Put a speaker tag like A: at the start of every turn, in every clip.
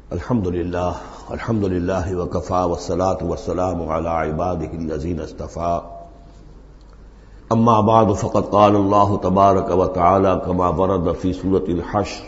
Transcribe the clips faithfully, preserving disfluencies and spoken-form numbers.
A: الحمد للہ الحمد للہ وکفی والصلاة والسلام علی عبادہ الذین اصطفی اما بعد فقد قال اللہ تبارک وتعالی کما ورد فی سورۃ الحشر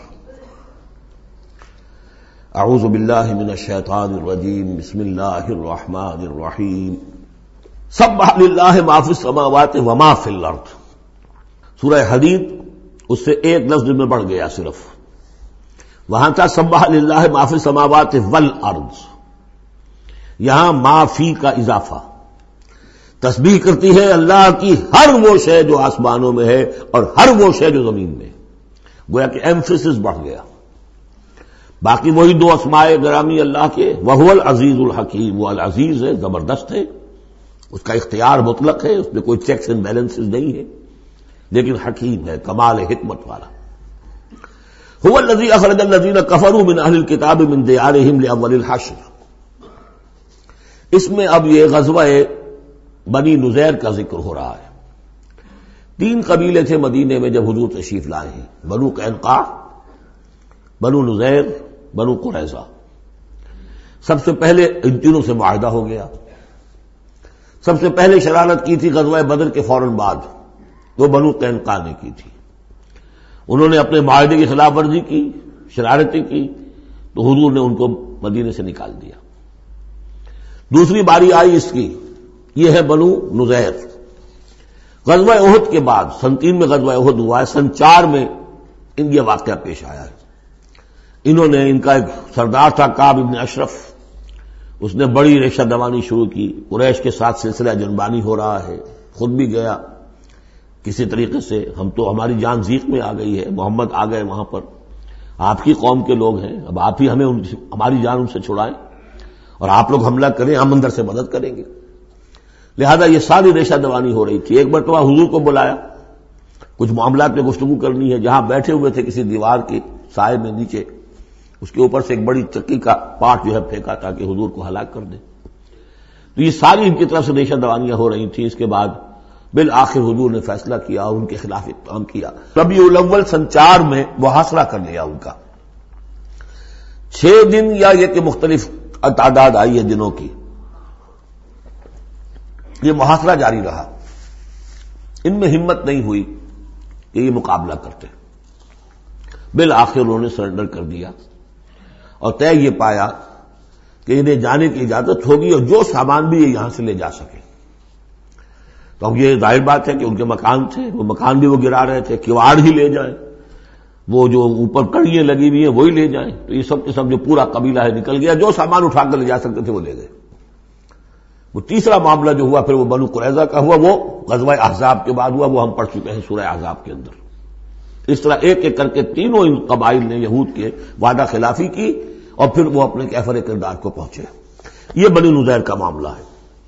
A: اعوذ باللہ من الشیطان الرجیم بسم اللہ الرحمن الرحیم سبح للہ ما فی السماوات وما فی الارض. سورہ حدید اس سے ایک لفظ میں بڑھ گیا، صرف وہاں تھا سبح للہ ما فی السماوات والارض، یہاں ما فی کا اضافہ. تسبیح کرتی ہے اللہ کی ہر وہ شے جو آسمانوں میں ہے اور ہر وہ شے جو زمین میں ہے، گویا کہ ایمفیسس بڑھ گیا. باقی وہی دو اسماء گرامی اللہ کے، وہو العزیز الحکیم، وہ العزیز ہے، زبردست ہے، اس کا اختیار مطلق ہے، اس میں کوئی چیکس اینڈ بیلنسز نہیں ہے، لیکن حکیم ہے، کمال حکمت والا. هو الذي اخرج الذين كفروا من اهل الكتاب من ديارهم لاول الحشر. اس میں اب یہ غزوہ بنی نذیر کا ذکر ہو رہا ہے. تین قبیلے تھے مدینے میں جب حضور تشریف لائے ہیں، بنو قینقاع، بنو نذیر، بنو قریظہ. سب سے پہلے ان تینوں سے معاہدہ ہو گیا. سب سے پہلے شرارت کی تھی غزوہ بدر کے فوراً بعد، وہ بنو قینقاع نے کی تھی. انہوں نے اپنے معاہدے کی خلاف ورزی کی، شرارتیں کی، تو حضور نے ان کو مدینے سے نکال دیا. دوسری باری آئی اس کی، یہ ہے بنو نذیر. غزوہ احد کے بعد سن تین میں غزوہ احد ہوا ہے، سن چار میں ان یہ واقعہ پیش آیا ہے. انہوں نے، ان کا ایک سردار تھا کعب ابن اشرف، اس نے بڑی ریشہ دوانی شروع کی. قریش کے ساتھ سلسلہ جنبانی ہو رہا ہے، خود بھی گیا کسی طریقے سے. ہم تو، ہماری جان ضیق میں آ گئی ہے، محمد آ گئے وہاں پر، آپ کی قوم کے لوگ ہیں، اب آپ ہی ہمیں ان ہماری جان ان سے چھڑائیں اور آپ لوگ حملہ کریں، ہم اندر سے مدد کریں گے. لہذا یہ ساری ریشہ دوانی ہو رہی تھی. ایک مرتبہ حضور کو بلایا، کچھ معاملات میں گفتگو کرنی ہے. جہاں بیٹھے ہوئے تھے کسی دیوار کی سائے میں نیچے، اس کے اوپر سے ایک بڑی چکی کا پاٹ جو ہے پھینکا تاکہ حضور کو ہلاک کر دے. تو یہ ساری ان کی طرف سے ریشہ دوانیاں ہو رہی تھیں. اس کے بعد بالآخر حضور نے فیصلہ کیا اور ان کے خلاف اقدام کیا. ربیع الاول سن چار میں محاصرہ کر لیا ان کا. چھ دن یا یہ کہ مختلف تعداد آئی ہے دنوں کی، یہ محاصرہ جاری رہا. ان میں ہمت نہیں ہوئی کہ یہ مقابلہ کرتے. بالآخر انہوں نے سرنڈر کر دیا اور طے یہ پایا کہ انہیں جانے کی اجازت ہوگی اور جو سامان بھی یہ یہاں سے لے جا سکے. تو اب یہ ظاہر بات ہے کہ ان کے مکان تھے، وہ مکان بھی وہ گرا رہے تھے، کواڑ ہی لے جائیں، وہ جو اوپر کڑیاں لگی ہوئی ہیں وہی لے جائیں. تو یہ سب کے سب جو پورا قبیلہ ہے نکل گیا، جو سامان اٹھا کر لے جا سکتے تھے وہ لے گئے. وہ تیسرا معاملہ جو ہوا پھر وہ بنو قریظہ کا ہوا، وہ غزوہ احزاب کے بعد ہوا، وہ ہم پڑھ چکے ہیں سورہ احزاب کے اندر. اس طرح ایک ایک کر کے تینوں ان قبائل نے یہود کے وعدہ خلافی کی اور پھر وہ اپنے کیفر کردار کو پہنچے. یہ بنی نذیر کا معاملہ ہے.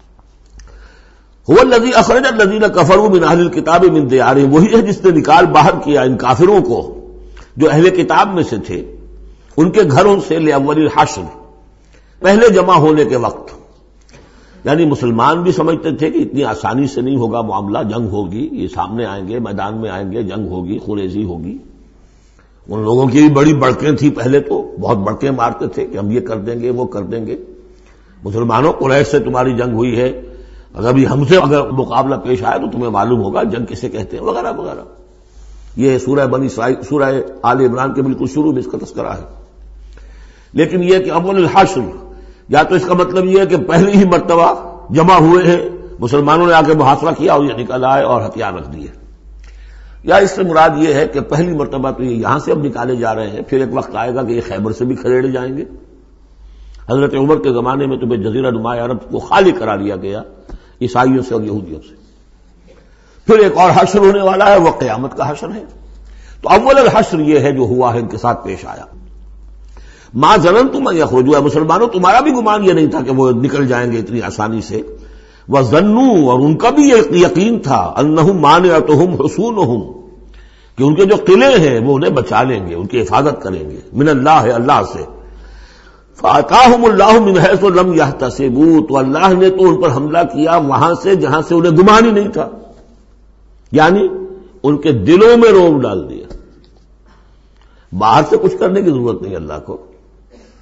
A: هو الذی اخرج الذین کفروا من اہل الکتاب من دیارہم، وہی ہے جس نے نکال باہر کیا ان کافروں کو جو اہل کتاب میں سے تھے ان کے گھروں سے، لاول الحشر، پہلے جمع ہونے کے وقت. یعنی مسلمان بھی سمجھتے تھے کہ اتنی آسانی سے نہیں ہوگا معاملہ، جنگ ہوگی، یہ سامنے آئیں گے، میدان میں آئیں گے، جنگ ہوگی، خونریزی ہوگی. ان لوگوں کی بھی بڑی بڑکیں تھیں، پہلے تو بہت بڑکیں مارتے تھے کہ ہم یہ کر دیں گے، وہ کر دیں گے. مسلمانوں، قریش سے تمہاری جنگ ہوئی ہے، اگر بھی ہم سے اگر مقابلہ پیش آئے تو تمہیں معلوم ہوگا جنگ کسے کہتے ہیں، وغیرہ وغیرہ. یہ سورہ بنی اسرائیل، سورہ آل عمران کے بالکل شروع میں اس کا تذکرہ ہے. لیکن یہ کہ اول الحشر، یا تو اس کا مطلب یہ ہے کہ پہلی ہی مرتبہ جمع ہوئے ہیں مسلمانوں نے، آ کے محاصرہ کیا اور یہ نکل آئے اور ہتھیار رکھ دیے، یا اس سے مراد یہ ہے کہ پہلی مرتبہ تو یہ یہاں سے اب نکالے جا رہے ہیں، پھر ایک وقت آئے گا کہ یہ خیبر سے بھی کھڑے جائیں گے. حضرت عمر کے زمانے میں تو جزیرہ نما عرب کو خالی کرا لیا گیا عیسائیوں سے اور یہودیوں سے. پھر ایک اور حشر ہونے والا ہے، وہ قیامت کا حشر ہے. تو اول الحشر یہ ہے جو ہوا ہے، ان کے ساتھ پیش آیا. ما ظننتم ان یخرجوا، مسلمانوں تمہارا بھی گمان یہ نہیں تھا کہ وہ نکل جائیں گے اتنی آسانی سے. وظنوا، اور ان کا بھی یہ یقین تھا، انہم مانعتہم حصونہم، کہ ان کے جو قلعے ہیں وہ انہیں بچا لیں گے، ان کی حفاظت کریں گے، من اللہ، اللہ سے. فَأَتَاهُمُ اللَّهُ مِنْ حَيْثُ لَمْ يَحْتَسِبُوا، تو اللہ نے تو ان پر حملہ کیا وہاں سے جہاں سے انہیں گمان ہی نہیں تھا، یعنی ان کے دلوں میں روب ڈال دیا. باہر سے کچھ کرنے کی ضرورت نہیں اللہ کو.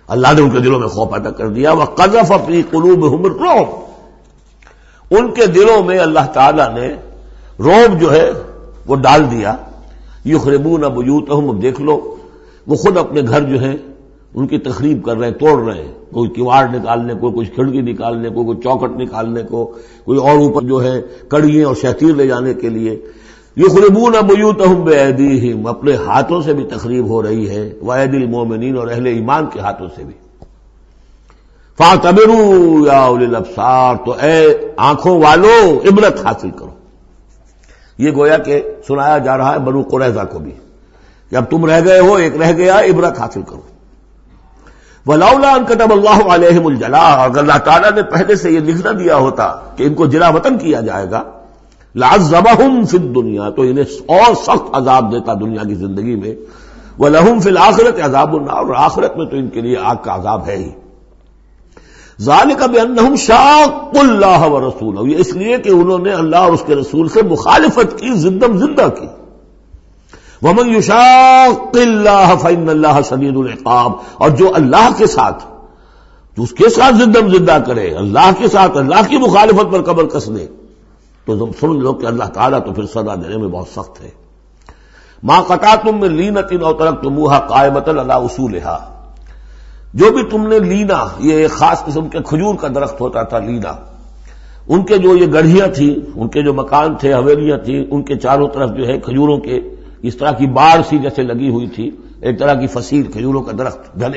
A: اللہ نے ان کے دلوں میں خوف پیدا کر دیا. وَقَذَفَ فِي قُلُوبِهِمُ الرُّعْبَ، ان کے دلوں میں اللہ تعالیٰ نے رعب جو ہے وہ ڈال دیا. یخربون بیوتہم، اب دیکھ لو وہ خود اپنے گھر جو ہیں ان کی تخریب کر رہے ہیں، توڑ رہے ہیں، کوئی کیواڑ نکالنے کو، کوئی کھڑکی نکالنے کو، کوئی چوکٹ نکالنے کو، کوئی اور اوپر جو ہے کڑیاں اور شہتیر لے جانے کے لیے. یخربون بیوتہم بایدیہم، اپنے ہاتھوں سے بھی تخریب ہو رہی ہے، وایدی المومنین، اور اہل ایمان کے ہاتھوں سے بھی. فاعتبروا یا اولی الابصار، تو اے آنکھوں والو عبرت حاصل کرو. یہ گویا کہ سنایا جا رہا ہے بنو قریظہ کو بھی کہ اب تم رہ گئے ہو، ایک رہ گیا، عبرت حاصل کرو. وَلَوْلَا أَن كَتَبَ اللَّهُ عَلَيْهِمُ الْجَلَاءَ، اگر اللہ تعالیٰ نے پہلے سے یہ لکھ نہ دیا ہوتا کہ ان کو جلا وطن کیا جائے گا، لَعَذَّبَهُمْ فِي الدُّنْيَا، تو انہیں اور سخت عذاب دیتا دنیا کی زندگی میں. وَلَهُمْ فِي الْآخِرَةِ عَذَابُ النَّارِ، اور آخرت میں تو ان کے لیے آگ کا عذاب ہے ہی. ذَلِكَ بِأَنَّهُمْ شَاقُّوا اللَّهَ وَرَسُولَهُ، یہ اس لیے کہ انہوں نے اللہ اور اس کے رسول سے مخالفت کی، زدم زدہ کی. وَمَن يُشَاقِّ اللَّهَ فَإِنَّ اللَّهَ شَدِيدُ الْعِقَابِ، اور جو اللہ کے ساتھ، جو اس کے ساتھ زدم زدہ کرے، اللہ کے ساتھ اللہ کی مخالفت پر کمر کس دے، تو سن لو کہ اللہ تعالیٰ تو پھر سزا دینے میں بہت سخت ہے. مَا قَطَعْتُم مِّن لِینَةٍ أَوْ تَرَكْتُمُوهَا قَائِمَةً عَلَىٰ أُصُولِهَا، جو بھی تم نے لینا، یہ ایک خاص قسم کے کھجور کا درخت ہوتا تھا لینا، ان کے جو یہ گڑھیاں تھیں، ان کے جو مکان تھے، حویلیاں تھیں، ان کے چاروں طرف جو ہے کھجوروں کے اس طرح کی باڑ سی جیسے لگی ہوئی تھی، ایک طرح کی فصیل کھجوروں کا درخت گھنے.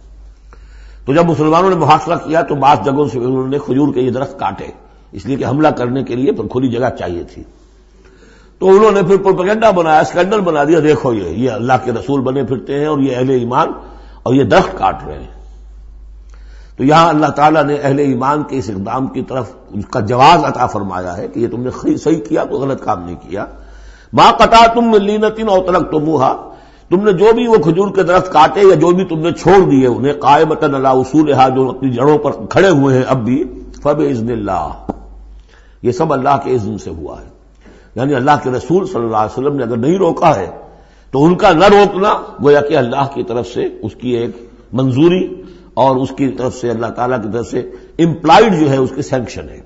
A: تو جب مسلمانوں نے محاصرہ کیا تو بعض جگہوں سے انہوں نے کھجور کے یہ درخت کاٹے، اس لیے کہ حملہ کرنے کے لیے پر کھلی جگہ چاہیے تھی. تو انہوں نے پھر پروپیگنڈا بنایا، اسکینڈل بنا دیا، دیکھو یہ یہ اللہ کے رسول بنے پھرتے ہیں اور یہ اہل ایمان اور یہ درخت کاٹ رہے ہیں. تو یہاں اللہ تعالیٰ نے اہل ایمان کے اس اقدام کی طرف اس کا جواز عطا فرمایا ہے کہ یہ تم نے صحیح کیا، تو غلط کام نہیں کیا. ما قطعتم من لینۃ او ترکتموها، تم نے جو بھی وہ کھجور کے درخت کاٹے یا جو بھی تم نے چھوڑ دیے انہیں، قائمۃ علی اصولھا، جو اپنی جڑوں پر کھڑے ہوئے ہیں اب بھی، فباذن اللہ، یہ سب اللہ کے اذن سے ہوا ہے. یعنی اللہ کے رسول صلی اللہ علیہ وسلم نے اگر نہیں روکا ہے تو ان کا نہ روکنا گویا کہ اللہ کی طرف سے اس کی ایک منظوری اور اس کی طرف سے اللہ تعالیٰ کی طرف سے امپلائڈ جو ہے اس کی سینکشن ہے.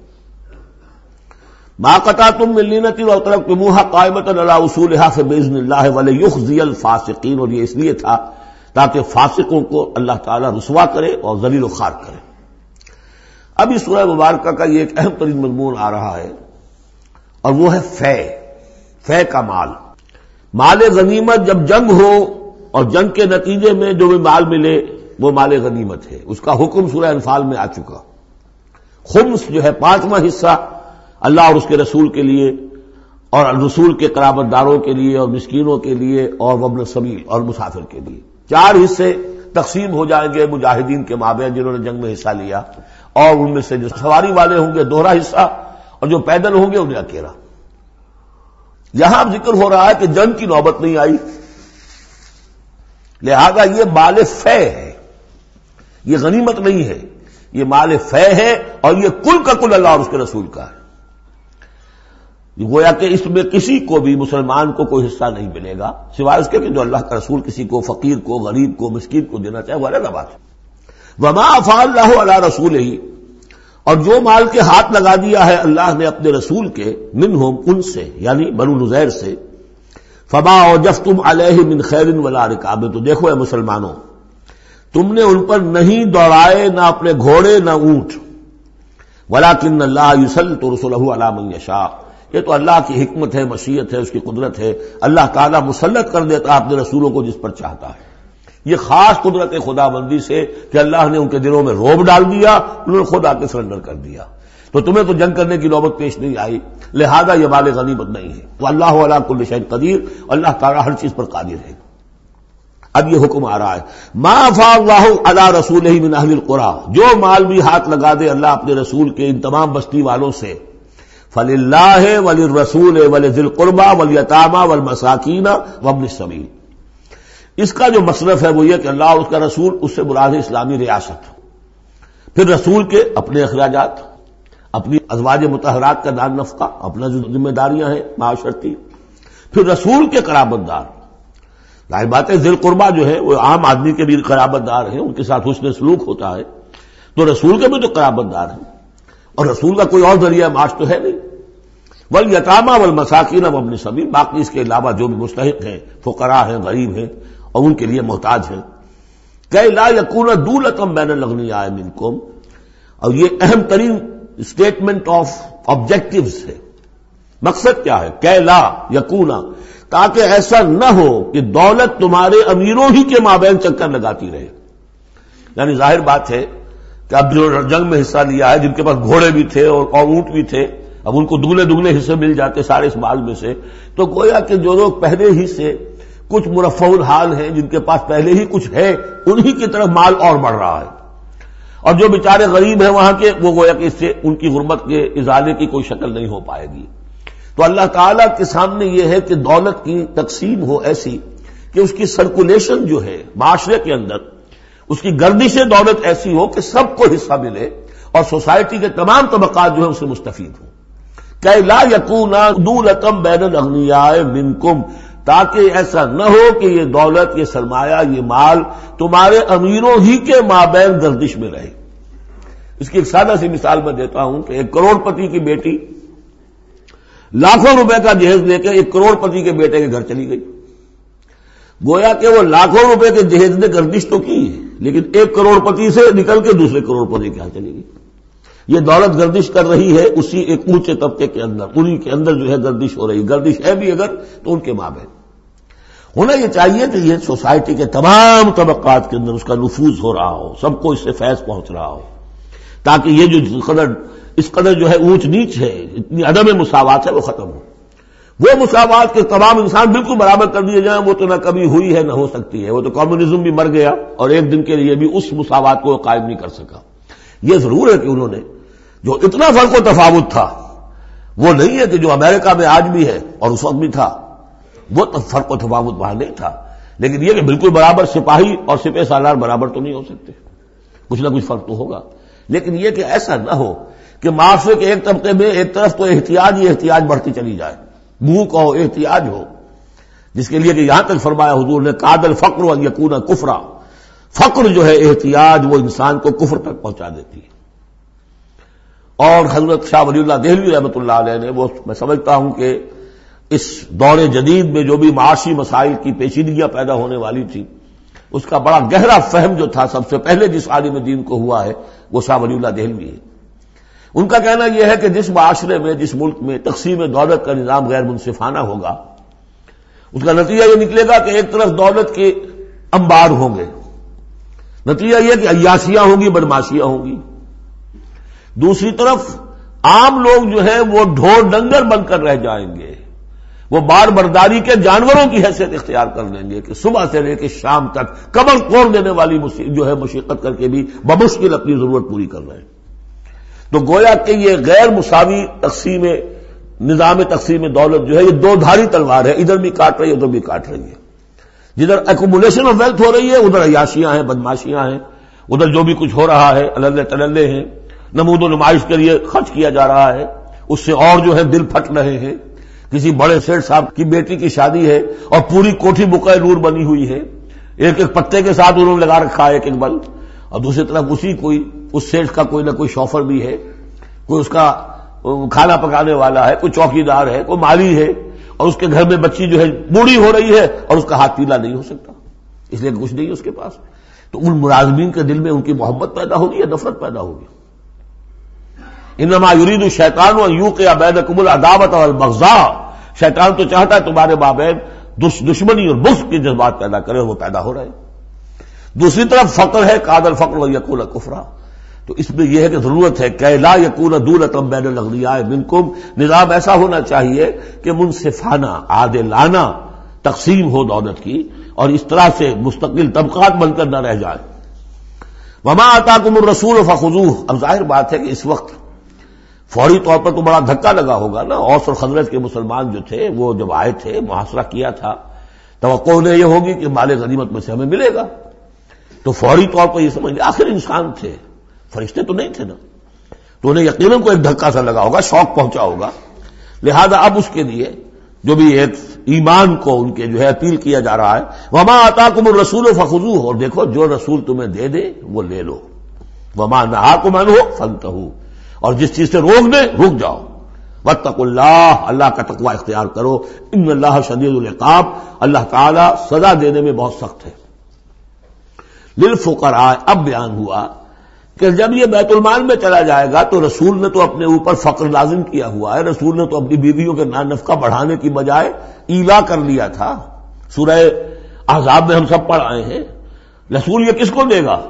A: ما قطعتم من لینۃ او ترکتموها قائمۃ علی اصولھا فباذن اللہ ولیخزی الفاسقین، اور یہ اس لیے تھا تاکہ فاسقوں کو اللہ تعالیٰ رسوا کرے اور ذلیل و خوار کرے. اب اس سورہ مبارکہ کا یہ ایک اہم ترین مضمون آ رہا ہے اور وہ ہے فے، فے کا مال. مال غنیمت جب جنگ ہو اور جنگ کے نتیجے میں جو بھی مال ملے وہ مال غنیمت ہے، اس کا حکم سورہ انفال میں آ چکا. خمس جو ہے پانچواں حصہ اللہ اور اس کے رسول کے لیے اور رسول کے قرابت داروں کے لیے اور مسکینوں کے لیے اور وابن السبیل اور مسافر کے لیے. چار حصے تقسیم ہو جائیں گے مجاہدین کے مابین جنہوں نے جنگ میں حصہ لیا، اور ان میں سے جو سواری والے ہوں گے دوہرا حصہ، اور جو پیدل ہوں گے انہیں اکیلا. یہاں ذکر ہو رہا ہے کہ جنگ کی نوبت نہیں آئی، لہذا یہ مال فے ہے، یہ غنیمت نہیں ہے، یہ مال فے ہے، اور یہ کل کا کل اللہ اور اس کے رسول کا ہے. گویا کہ اس میں کسی کو بھی مسلمان کو کوئی حصہ نہیں ملے گا سوائے اس کے کہ جو اللہ کا رسول کسی کو فقیر کو، غریب کو، مسکین کو دینا چاہے، وہ الگ بات ہے. وما افاء اللہ علی رسولہ، اور جو مال کے ہاتھ لگا دیا ہے اللہ نے اپنے رسول کے، منہم، ان سے، یعنی بنو نذیر سے، فما اوجفتم علیہ من خیر ولا رکاب، تو دیکھو اے مسلمانوں، تم نے ان پر نہیں دوڑائے نہ اپنے گھوڑے نہ اونٹ، ولکن اللہ یسلط رسلہ علی من یشاء، یہ تو اللہ کی حکمت ہے، مشیت ہے، اس کی قدرت ہے. اللہ تعالیٰ مسلط کر دیتا ہے اپنے رسولوں کو جس پر چاہتا ہے. یہ خاص قدرت خدا بندی سے کہ اللہ نے ان کے دلوں میں رعب ڈال دیا، انہوں نے خود آ کے سرنڈر کر دیا. تو تمہیں تو جنگ کرنے کی نوبت پیش نہیں آئی، لہذا یہ مال غنیمت نہیں ہے. واللہ علی کل شیء قدیر، اللہ تعالیٰ ہر چیز پر قادر ہے. اب یہ حکم آ رہا ہے، ما افاء اللہ علی رسولہ من اہل القری، جو مال بھی ہاتھ لگا دے اللہ اپنے رسول کے ان تمام بستی والوں سے، فللہ وللرسول ولذی القربى والیتامى والمساکین وابن السبیل. اس کا جو مصرف ہے وہ یہ کہ اللہ اور اس کا رسول، اس سے مراد ہے اسلامی ریاست، پھر رسول کے اپنے اخراجات، اپنی ازواج مطہرات کا دار نفقہ، اپنا جو ذمہ داریاں ہیں معاشرتی، پھر رسول کے قرابت دار، ظاہر بات ہے ذی القربہ جو ہے وہ عام آدمی کے بھی قرابت دار ہیں، ان کے ساتھ حسن سلوک ہوتا ہے، تو رسول کے بھی تو قرابت دار ہیں، اور رسول کا کوئی اور ذریعہ معاش تو ہے نہیں۔ والیتامى والمساکین وابن السبیل، باقی اس کے علاوہ جو بھی مستحق ہیں، فقراء ہیں، غریب ہیں اور ان کے لیے محتاج ہیں۔ کہ لا یکون دولۃ بین الاغنیاء منکم، اور یہ اہم ترین اسٹیٹمنٹ آف آبجیکٹیوز ہے۔ مقصد کیا ہے؟ کہ لا یکون، تاکہ ایسا نہ ہو کہ دولت تمہارے امیروں ہی کے مابین چکر لگاتی رہے۔ یعنی ظاہر بات ہے کہ اب جو جنگ میں حصہ لیا ہے، جن کے پاس گھوڑے بھی تھے اور اونٹ بھی تھے، اب ان کو دگنے دگنے حصے مل جاتے سارے اس مال میں سے، تو گویا کہ جو لوگ پہلے ہی سے کچھ مرفع الحال ہیں، جن کے پاس پہلے ہی کچھ ہے، انہی کی طرف مال اور بڑھ رہا ہے، اور جو بیچارے غریب ہیں وہاں کے، وہ گویا کہ اس سے ان کی غربت کے ازالے کی کوئی شکل نہیں ہو پائے گی۔ تو اللہ تعالیٰ کے سامنے یہ ہے کہ دولت کی تقسیم ہو ایسی کہ اس کی سرکولیشن جو ہے معاشرے کے اندر، اس کی گردش دولت ایسی ہو کہ سب کو حصہ ملے اور سوسائٹی کے تمام طبقات جو ہیں اس سے مستفید ہوں۔ کہ لا یکون دولۃ بین الاغنیاء منکم، تاکہ ایسا نہ ہو کہ یہ دولت، یہ سرمایہ، یہ مال تمہارے امیروں ہی کے مابین گردش میں رہے۔ اس کی ایک سادہ سی مثال میں دیتا ہوں کہ ایک کروڑ پتی کی بیٹی لاکھوں روپے کا جہیز لے کے ایک کروڑ پتی کے بیٹے کے گھر چلی گئی۔ گویا کہ وہ لاکھوں روپے کے جہیز نے گردش تو کی ہے، لیکن ایک کروڑ پتی سے نکل کے دوسرے کروڑ پتی کے یہاں چلی گئی۔ یہ دولت گردش کر رہی ہے اسی ایک اونچے طبقے کے اندر، انہی کے اندر جو ہے گردش ہو رہی، گردش ہے بھی اگر تو ان کے مابین۔ ہونا یہ چاہیے کہ یہ سوسائٹی کے تمام طبقات کے اندر اس کا نفوذ ہو رہا ہو، سب کو اس سے فیض پہنچ رہا ہو، تاکہ یہ جو قدر اس قدر جو ہے اونچ نیچ ہے، اتنی عدم مساوات ہے، وہ ختم ہو۔ وہ مساوات کے تمام انسان بالکل برابر کر دیے جائیں، وہ تو نہ کبھی ہوئی ہے نہ ہو سکتی ہے، وہ تو کمیونزم بھی مر گیا اور ایک دن کے لیے بھی اس مساوات کو قائم نہیں کر سکا۔ یہ ضرور ہے کہ انہوں نے جو اتنا فرق و تفاوت تھا، وہ نہیں ہے کہ جو امریکہ میں آج بھی ہے اور اس وقت بھی تھا، وہ تو فرق و تفاوت وہاں نہیں تھا، لیکن یہ کہ بالکل برابر سپاہی اور سپہ سالار برابر تو نہیں ہو سکتے، کچھ نہ کچھ فرق تو ہوگا۔ لیکن یہ کہ ایسا نہ ہو کہ معاشرے کے ایک طبقے میں ایک طرف تو احتیاج ہی احتیاج بڑھتی چلی جائے، بھوک ہو، احتیاج ہو، جس کے لیے کہ یہاں تک فرمایا حضور نے کاد الفقر ان یکون کفرا، فقر جو ہے، احتیاج، وہ انسان کو کفر تک پہنچا دیتی ہے۔ اور حضرت شاہ ولی اللہ دہلوی رحمۃ اللہ علیہ نے، وہ میں سمجھتا ہوں کہ اس دور جدید میں جو بھی معاشی مسائل کی پیچیدگیاں پیدا ہونے والی تھی، اس کا بڑا گہرا فہم جو تھا سب سے پہلے جس عالم دین کو ہوا ہے وہ شاہ ولی اللہ دہلوی ہے۔ ان کا کہنا یہ ہے کہ جس معاشرے میں، جس ملک میں تقسیم دولت کا نظام غیر منصفانہ ہوگا، اس کا نتیجہ یہ نکلے گا کہ ایک طرف دولت کے انبار ہوں گے، نتیجہ یہ کہ عیاشیاں ہوں گی، بدماشیاں ہوں گی، دوسری طرف عام لوگ جو ہے وہ ڈھور ڈنگر بن کر رہ جائیں گے، وہ بار برداری کے جانوروں کی حیثیت اختیار کر لیں گے کہ صبح سے لے کے شام تک کمر توڑ دینے والی جو ہے مشقت کر کے بھی بمشکل اپنی ضرورت پوری کر رہے ہیں۔ تو گویا کہ یہ غیر مساوی تقسیم، نظام تقسیم دولت جو ہے، یہ دو دھاری تلوار ہے، ادھر بھی کاٹ رہی ہے ادھر بھی کاٹ رہی ہے۔ جدھر ایکومولیشن آف ویلتھ ہو رہی ہے ادھر عیاشیاں ہیں، بدماشیاں ہیں، ادھر جو بھی کچھ ہو رہا ہے اللہ تللے ہیں، نمود و نمائش کے لیے خرچ کیا جا رہا ہے، اس سے اور جو ہے دل پھٹ رہے ہیں۔ کسی بڑے سیٹ صاحب کی بیٹی کی شادی ہے اور پوری کوٹھی بقع نور بنی ہوئی ہے، ایک ایک پتے کے ساتھ انہوں نے لگا رکھا ہے ایک ایک بل، اور دوسری طرف اسی کوئی اس سیٹ کا کوئی نہ کوئی شوفر بھی ہے، کوئی اس کا کھانا پکانے والا ہے، کوئی چوکیدار ہے، کوئی مالی ہے، اور اس کے گھر میں بچی جو ہے بوڑھی ہو رہی ہے اور اس کا ہاتھ پیلا نہیں ہو سکتا، اس لیے کچھ نہیں ہے اس کے پاس۔ تو ان ملازمین کے دل میں ان کی محبت پیدا ہوگی یا نفرت پیدا ہوگی؟ انما یرید الشیطان ان یوقع بینکم العداوۃ والبغضاء، شیطان تو چاہتا ہے تمہارے مابین دشمنی اور بغض کے جذبات پیدا کرے، اور وہ پیدا ہو رہے ہیں۔ دوسری طرف فقر ہے، کاد الفقر ویکون کفرا، تو اس میں یہ ہے کہ ضرورت ہے کہ لا یکون دولۃ بین الاغنیاء منکم، نظام ایسا ہونا چاہیے کہ منصفانہ، عادلانہ تقسیم ہو دولت کی، اور اس طرح سے مستقل طبقات بن کر نہ رہ جائے۔ وما آتاکم الرسول فخذوہ، اب ظاہر بات ہے کہ اس وقت فوری طور پر تو بڑا دھکا لگا ہوگا نا، اوس اور خزرج کے مسلمان جو تھے وہ جب آئے تھے، محاصرہ کیا تھا، توقع انہیں یہ ہوگی کہ مال غنیمت میں سے ہمیں ملے گا، تو فوری طور پر یہ سمجھ لیں آخر انسان تھے، فرشتے تو نہیں تھے نا، تو انہیں یقیناً کوئی ایک دھکا سا لگا ہوگا، شوق پہنچا ہوگا، لہذا اب اس کے لیے جو بھی ایک ایمان کو ان کے جو ہے اپیل کیا جا رہا ہے. وما آتاکم الرسول فخذوہ، اور دیکھو جو رسول تمہیں دے دے وہ لے لو. وما نہاکم عنہ فانتہوا، اور جس چیز سے روک دے رک جاؤ. واتقوا اللہ، اللہ کا تقوی اختیار کرو. ان اللہ شدید العقاب، اللہ تعالی سزا دینے میں بہت سخت ہے. للفقراء، اب بیان ہوا کہ جب یہ بیت المال میں چلا جائے گا تو رسول نے تو اپنے اوپر فقر لازم کیا ہوا ہے. رسول نے تو اپنی بیویوں کے نان نفقہ بڑھانے کی بجائے ایلا کر لیا تھا. سورہ احزاب میں ہم سب پڑھ آئے ہیں. رسول یہ کس کو دے گا؟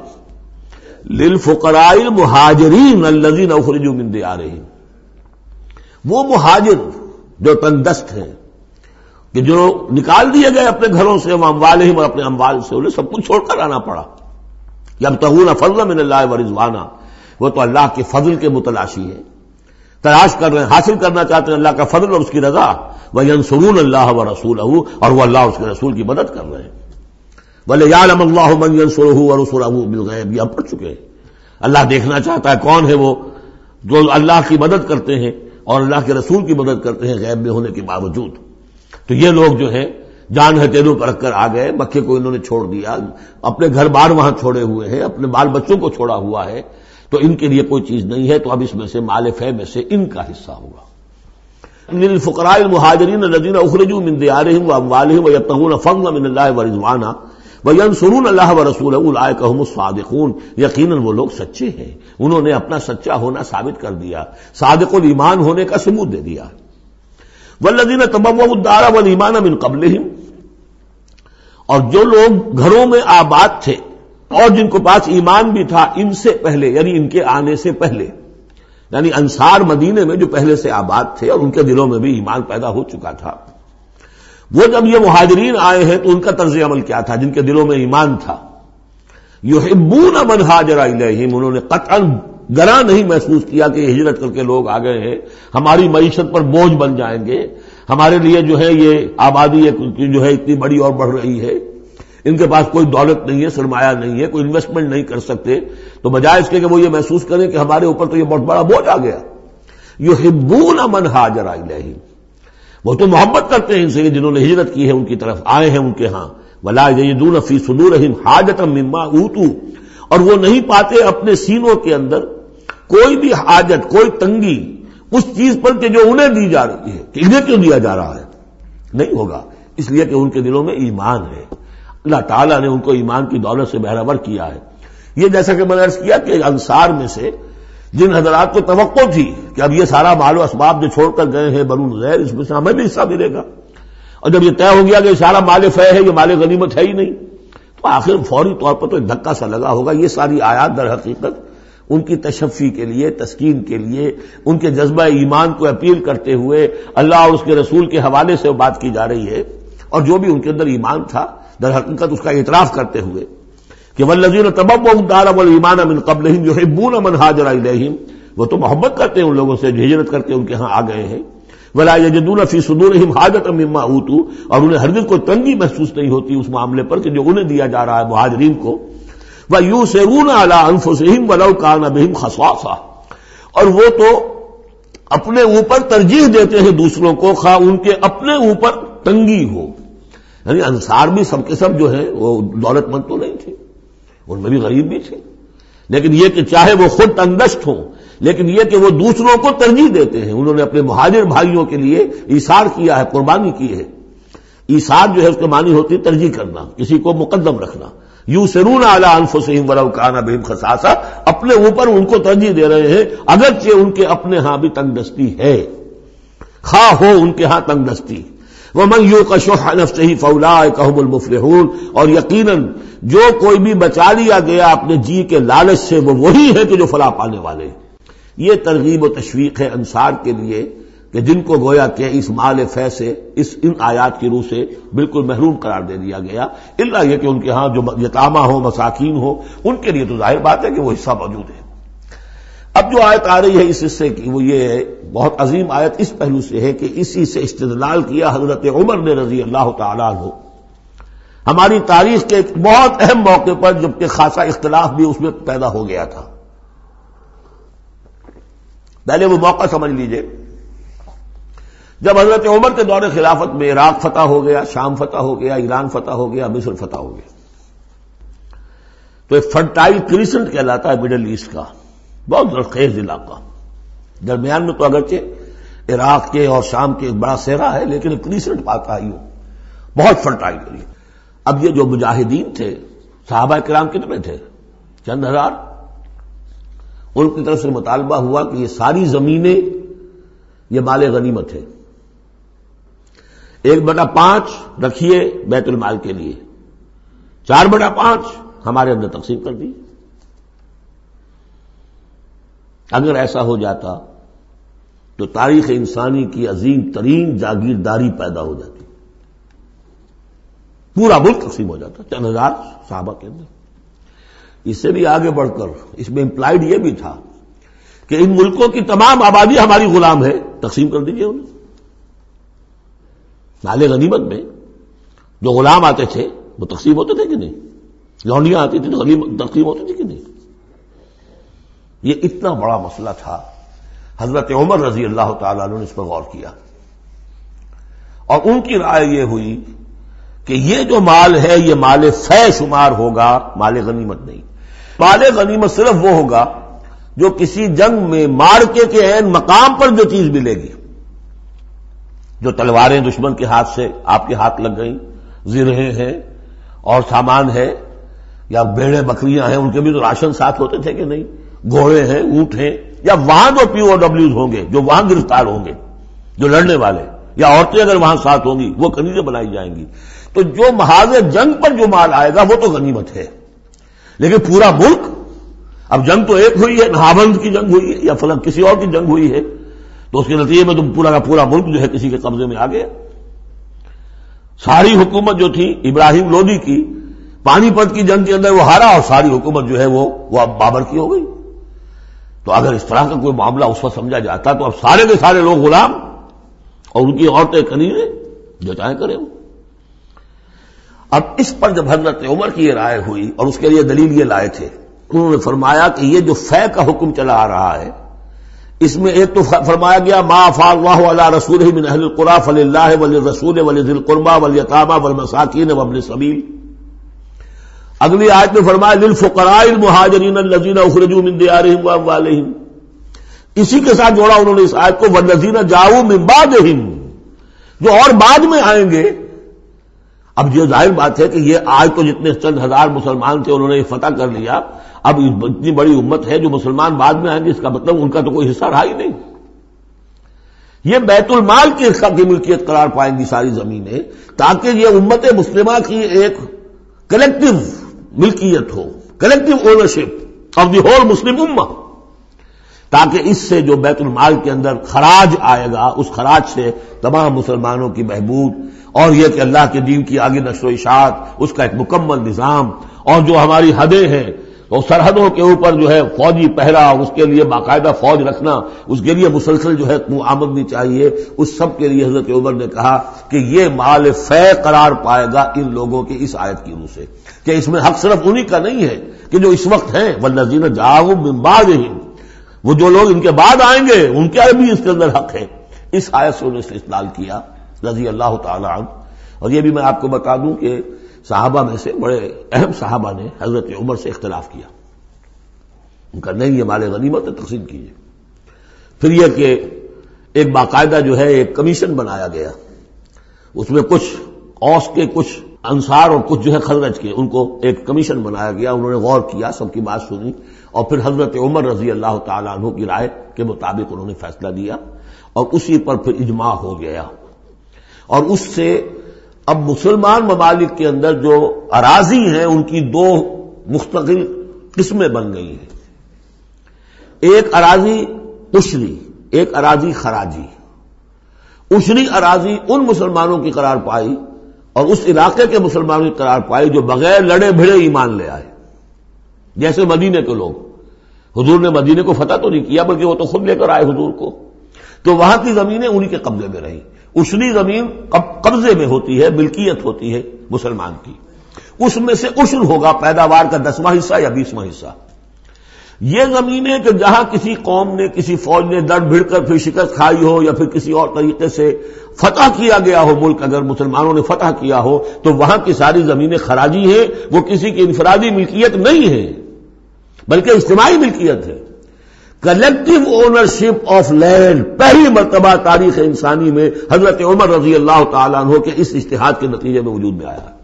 A: للفقراء المہاجرین الذین اخرجوا من دیارہم، وہ مہاجر جو تنگ دست ہیں، کہ جو نکال دیے گئے اپنے گھروں سے، اموالہم، اور اپنے اموال سے انہیں سب کچھ چھوڑ کر آنا پڑا. یبتغون فضلا من اللہ ورضوانا، وہ تو اللہ کے فضل کے متلاشی ہیں، تلاش کر رہے ہیں، حاصل کرنا چاہتے ہیں اللہ کا فضل اور اس کی رضا. وینصرون اللہ ورسولہ، اور وہ اللہ اور اس کے رسول کی مدد کر رہے ہیں. ولیعلم اللہ من ینصرہ ورسولہ بالغیب، یہ ہم پڑھ چکے ہیں. اللہ دیکھنا چاہتا ہے کون ہے وہ جو اللہ کی مدد کرتے ہیں اور اللہ کے رسول کی مدد کرتے ہیں غیب میں ہونے کے باوجود. تو یہ لوگ جو ہیں جان ہتھیلیوں پر رکھ کر آ گئے. مکے کو انہوں نے چھوڑ دیا، اپنے گھر بار وہاں چھوڑے ہوئے ہیں، اپنے بال بچوں کو چھوڑا ہوا ہے، تو ان کے لیے کوئی چیز نہیں ہے. تو اب اس میں سے مال فے میں سے ان کا حصہ ہوگا. للفقراء المہاجرین الذین اخرجوا من دیارہم واموالہم ویبتغون فضلا من اللہ ورضوانا وینصرون اللہ ورسولہ اولئک ھم الصادقون، یقیناً وہ لوگ سچے ہیں. انہوں نے اپنا سچا ہونا ثابت کر دیا، صادق الایمان ہونے کا ثبوت دے دیا. والذین تبوؤا الدار والایمان من قبلہم، اور جو لوگ گھروں میں آباد تھے اور جن کو پاس ایمان بھی تھا ان سے پہلے، یعنی ان کے آنے سے پہلے، یعنی انصار مدینے میں جو پہلے سے آباد تھے اور ان کے دلوں میں بھی ایمان پیدا ہو چکا تھا، وہ جب یہ مہاجرین آئے ہیں تو ان کا طرز عمل کیا تھا جن کے دلوں میں ایمان تھا؟ یحبون من ہاجر الیہم، انہوں نے قطعاً گراں نہیں محسوس کیا کہ یہ ہجرت کر کے لوگ آ گئے ہیں، ہماری معیشت پر بوجھ بن جائیں گے، ہمارے لیے جو ہے یہ آبادی جو ہے اتنی بڑی اور بڑھ رہی ہے، ان کے پاس کوئی دولت نہیں ہے، سرمایہ نہیں ہے، کوئی انویسٹمنٹ نہیں کر سکتے، تو بجائے اس کے کہ وہ یہ محسوس کریں کہ ہمارے اوپر تو یہ بہت بڑا بوجھ آ گیا. یحبون من ہاجر الیہم، وہ تو محبت کرتے ہیں ان سے جنہوں نے ہجرت کی ہے، ان کی طرف آئے ہیں ان کے ہاں. ولا یجدون فی صدورہم حاجۃ مما اوتوا، اور وہ نہیں پاتے اپنے سینوں کے اندر کوئی بھی حاجت، کوئی تنگی اس چیز پر کہ جو انہیں دی جا رہی ہے، کہ انہیں کیوں دیا جا رہا ہے، نہیں ہوگا، اس لیے کہ ان کے دلوں میں ایمان ہے. اللہ تعالیٰ نے ان کو ایمان کی دولت سے بہرہور کیا ہے. یہ جیسا کہ میں نے عرض کیا کہ انصار میں سے جن حضرات کو توقع تھی کہ اب یہ سارا مال و اسباب جو چھوڑ کر گئے ہیں بنو نذیر، اس میں سے ہمیں بھی حصہ ملے گا، اور جب یہ طے ہو گیا کہ یہ سارا مال فے ہے، یہ مال غنیمت ہے ہی نہیں، تو آخر فوری طور پر تو ایک دھکا سا لگا ہوگا. یہ ساری آیات در حقیقت ان کی تشفی کے لیے، تسکین کے لیے، ان کے جذبہ ایمان کو اپیل کرتے ہوئے اللہ اور اس کے رسول کے حوالے سے بات کی جا رہی ہے. اور جو بھی ان کے اندر ایمان تھا در حقیقت اس کا اعتراف کرتے ہوئے کہ والذین تبوؤا الدار والایمان من قبلہم یحبون من ہاجر الیہم، وہ تو محبت کرتے ہیں ان لوگوں سے جو ہجرت کر کے ان کے ہاں آ گئے ہیں. ولا یجدون فی صدورہم حاجۃ مما اوتوا، اور انہیں ہرگز کوئی تنگی محسوس نہیں ہوتی اس معاملے پر کہ جو انہیں دیا جا رہا ہے مہاجرین کو. وَيُؤْثِرُونَ عَلَىٰ أَنفُسِهِمْ وَلَوْ كَانَ بِهِمْ خَصَاصَةٌ، اور وہ تو اپنے اوپر ترجیح دیتے ہیں دوسروں کو خواہ ان کے اپنے اوپر تنگی ہو. یعنی انصار بھی سب کے سب جو ہیں وہ دولت مند تو نہیں تھے، ان میں بھی غریب بھی تھے، لیکن یہ کہ چاہے وہ خود تنگدست ہوں، لیکن یہ کہ وہ دوسروں کو ترجیح دیتے ہیں. انہوں نے اپنے مہاجر بھائیوں کے لیے ایثار کیا ہے، قربانی کی ہے. ایثار جو ہے اس کے معنی ہوتی ہے ترجیح کرنا، کسی کو مقدم رکھنا. یؤثرون علی انفسہم ولو کان بہم خصاصہ، اپنے اوپر ان کو ترجیح دے رہے ہیں اگرچہ ان کے اپنے ہاں بھی تنگ دستی ہے، خواہ ہو ان کے ہاں تنگ دستی. ومن یوق شح نفسہ فاولئک ھم المفلحون، اور یقیناً جو کوئی بھی بچا لیا گیا اپنے جی کے لالچ سے وہ وہی ہے کہ جو فلاح پانے والے. یہ ترغیب و تشویق ہے انصار کے لیے کہ جن کو گویا کہ اس مال فے سے، اس ان آیات کی روح سے بالکل محروم قرار دے دیا گیا، الا یہ کہ ان کے ہاں جو یتامہ ہو، مساکین ہو، ان کے لیے تو ظاہر بات ہے کہ وہ حصہ موجود ہے. اب جو آیت آ رہی ہے اس حصے کی وہ یہ ہے، بہت عظیم آیت اس پہلو سے ہے کہ اسی سے استدلال کیا حضرت عمر نے رضی اللہ تعالیٰ عنہ ہماری تاریخ کے ایک بہت اہم موقع پر، جبکہ خاصا اختلاف بھی اس میں پیدا ہو گیا تھا. پہلے وہ موقع سمجھ لیجئے جب حضرت عمر کے دور خلافت میں عراق فتح ہو گیا، شام فتح ہو گیا، ایران فتح ہو گیا، مصر فتح ہو گیا، تو ایک فرٹائل کریسنٹ کہلاتا ہے مڈل ایسٹ کا، بہت زرخیز علاقہ، درمیان میں تو اگرچہ عراق کے اور شام کے ایک بڑا صحرا ہے، لیکن ایک کریسنٹ پاتا ہے، بہت فرٹائل ایریا۔ اب یہ جو مجاہدین تھے، صحابہ کرام کتنے تھے؟ چند ہزار۔ ان کی طرف سے مطالبہ ہوا کہ یہ ساری زمینیں یہ مال غنیمت ہے، ایک بٹا پانچ رکھیے بیت المال کے لیے، چار بٹا پانچ ہمارے اندر تقسیم کر دی۔ اگر ایسا ہو جاتا تو تاریخ انسانی کی عظیم ترین جاگیرداری پیدا ہو جاتی، پورا ملک تقسیم ہو جاتا چند ہزار صحابہ کے اندر۔ اس سے بھی آگے بڑھ کر اس میں امپلائڈ یہ بھی تھا کہ ان ملکوں کی تمام آبادی ہماری غلام ہے، تقسیم کر دیجیے انہیں۔ مال غنیمت میں جو غلام آتے تھے وہ تقسیم ہوتے تھے کہ نہیں؟ لونڈیاں آتی تھی تو غنیمت تقسیم ہوتی تھی کہ نہیں؟ یہ اتنا بڑا مسئلہ تھا، حضرت عمر رضی اللہ تعالیٰ عنہ نے اس پر غور کیا، اور ان کی رائے یہ ہوئی کہ یہ جو مال ہے یہ مال فے شمار ہوگا، مال غنیمت نہیں۔ مال غنیمت صرف وہ ہوگا جو کسی جنگ میں مارکے کے عین مقام پر جو چیز ملے گی، جو تلواریں دشمن کے ہاتھ سے آپ کے ہاتھ لگ گئیں، زرہیں ہیں اور سامان ہے، یا بھیڑیں بکریاں ہیں، ان کے بھی تو راشن ساتھ ہوتے تھے کہ نہیں، گھوڑے ہیں، اونٹ ہیں، یا وہاں جو پی او ڈبلیوز ہوں گے جو وہاں گرفتار ہوں گے، جو لڑنے والے، یا عورتیں اگر وہاں ساتھ ہوں گی وہ کنیزیں بنائی جائیں گی۔ تو جو محاذ جنگ پر جو مال آئے گا وہ تو غنیمت ہے، لیکن پورا ملک، اب جنگ تو ایک ہوئی ہے، نہابند کی جنگ ہوئی ہے یا فلاں کسی اور کی جنگ ہوئی ہے، تو اس کے نتیجے میں تم پورا کا پورا ملک جو ہے کسی کے قبضے میں آ گیا۔ ساری حکومت جو تھی ابراہیم لودھی کی، پانی پت کی جنگ کے اندر وہ ہارا اور ساری حکومت جو ہے وہ وہ اب بابر کی ہو گئی۔ تو اگر اس طرح کا کوئی معاملہ اس وقت سمجھا جاتا تو اب سارے کے سارے لوگ غلام اور ان کی عورتیں کنیزیں، جو چاہیں کریں وہ۔ اب اس پر جب حضرت عمر کی یہ رائے ہوئی اور اس کے لیے دلیل یہ لائے تھے، انہوں نے فرمایا کہ یہ جو فے کا حکم چلا آ رہا ہے، اس میں ایک تو فرمایا گیا ما افاء اللہ علی رسولہ من اہل القری فللہ وللرسول ولذی القربى والیتامى والمساکین وابن السبیل۔ اگلی آیت میں فرمایا للفقراء المہاجرین الذین اخرجوا من دیارہم واموالہم۔ اسی کے ساتھ جوڑا انہوں نے اس آیت کو والذین جاؤوا من بعدہم، جو اور بعد میں آئیں گے۔ اب یہ ظاہر بات ہے کہ یہ آج تو جتنے چند ہزار مسلمان تھے انہوں نے فتح کر لیا، اب اتنی بڑی امت ہے جو مسلمان بعد میں آئیں گے، اس کا مطلب ان کا تو کوئی حصہ رہا ہی نہیں۔ یہ بیت المال کے حصہ کی ملکیت قرار پائیں گی ساری زمینیں، تاکہ یہ امت مسلمہ کی ایک کلیکٹو ملکیت ہو، collective ownership of the whole Muslim امہ، تاکہ اس سے جو بیت المال کے اندر خراج آئے گا اس خراج سے تمام مسلمانوں کی بہبود، اور یہ کہ اللہ کے دین کی آگے نشر و اشاعت، اس کا ایک مکمل نظام، اور جو ہماری حدیں ہیں وہ سرحدوں کے اوپر جو ہے فوجی پہرا، اس کے لیے باقاعدہ فوج رکھنا، اس کے لیے مسلسل جو ہے آمدنی چاہیے، اس سب کے لیے حضرت عمر نے کہا کہ یہ مال فے قرار پائے گا ان لوگوں کی اس آیت کی روح سے، کہ اس میں حق صرف انہی کا نہیں ہے کہ جو اس وقت ہیں، والذین جاؤوا من بعدہم، وہ جو لوگ ان کے بعد آئیں گے ان کا بھی اس کے اندر حق ہے۔ اس آیت سے انہوں نے استدلال کیا رضی اللہ تعالی عنہ۔ اور یہ بھی میں آپ کو بتا دوں کہ صحابہ میں سے بڑے اہم صحابہ نے حضرت عمر سے اختلاف کیا، ان کا نہیں یہ مال غنیمت تقسیم کیجیے۔ پھر یہ کہ ایک باقاعدہ جو ہے ایک کمیشن بنایا گیا، اس میں کچھ اوس کے، کچھ انصار اور کچھ جو ہے خزرج کے، ان کو ایک کمیشن بنایا گیا، انہوں نے غور کیا، سب کی بات سنی، اور پھر حضرت عمر رضی اللہ تعالیٰ عنہ کی رائے کے مطابق انہوں نے فیصلہ دیا، اور اسی پر پھر اجماع ہو گیا۔ اور اس سے اب مسلمان ممالک کے اندر جو اراضی ہیں ان کی دو مستقل قسمیں بن گئی ہیں، ایک اراضی عشری، ایک اراضی خراجی۔ عشری اراضی ان مسلمانوں کی قرار پائی اور اس علاقے کے مسلمانوں کی قرار پائی جو بغیر لڑے بھڑے ایمان لے آئے، جیسے مدینے کے لوگ۔ حضور نے مدینے کو فتح تو نہیں کیا بلکہ وہ تو خود لے کر آئے حضور کو، تو وہاں کی زمینیں انہی کے قبضے میں رہیں۔ عشری زمین قبضے میں ہوتی ہے، ملکیت ہوتی ہے مسلمان کی، اس میں سے عشر ہوگا پیداوار کا دسواں حصہ یا بیسواں حصہ۔ یہ زمینیں کہ جہاں کسی قوم نے کسی فوج نے لڑ بھڑ کر پھر شکست کھائی ہو یا پھر کسی اور طریقے سے فتح کیا گیا ہو ملک، اگر مسلمانوں نے فتح کیا ہو تو وہاں کی ساری زمینیں خراجی ہیں، وہ کسی کی انفرادی ملکیت نہیں ہے بلکہ اجتماعی ملکیت ہے۔ کلیکٹو اونرشپ آف لینڈ پہلی مرتبہ تاریخ انسانی میں حضرت عمر رضی اللہ تعالیٰ عنہ کے اس اجتہاد کے نتیجے میں وجود میں آیا،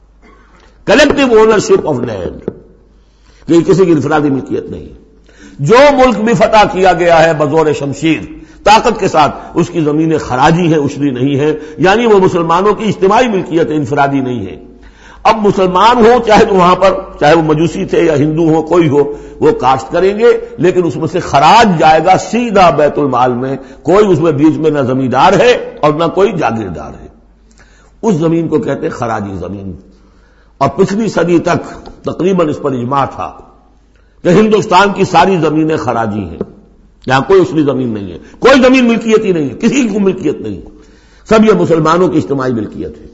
A: کلیکٹو اونرشپ آف لینڈ، کہ کسی کی انفرادی ملکیت نہیں۔ جو ملک بھی فتح کیا گیا ہے بزور شمشیر طاقت کے ساتھ، اس کی زمینیں خراجی ہیں، اشری نہیں ہے، یعنی وہ مسلمانوں کی اجتماعی ملکیت ہے، انفرادی نہیں ہے۔ اب مسلمان ہو چاہے تو وہاں پر چاہے وہ مجوسی تھے یا ہندو ہو کوئی ہو، وہ کاشت کریں گے، لیکن اس میں سے خراج جائے گا سیدھا بیت المال میں، کوئی اس میں بیچ میں نہ زمیندار ہے اور نہ کوئی جاگیردار ہے۔ اس زمین کو کہتے ہیں خراجی زمین۔ اور پچھلی صدی تک تقریباً اس پر اجماع تھا کہ ہندوستان کی ساری زمینیں خراجی ہیں، یہاں کوئی اشری زمین نہیں ہے، کوئی زمین ملکیت ہی نہیں ہے، کسی کی ملکیت نہیں، سب یہ مسلمانوں کی اجتماعی ملکیت ہے۔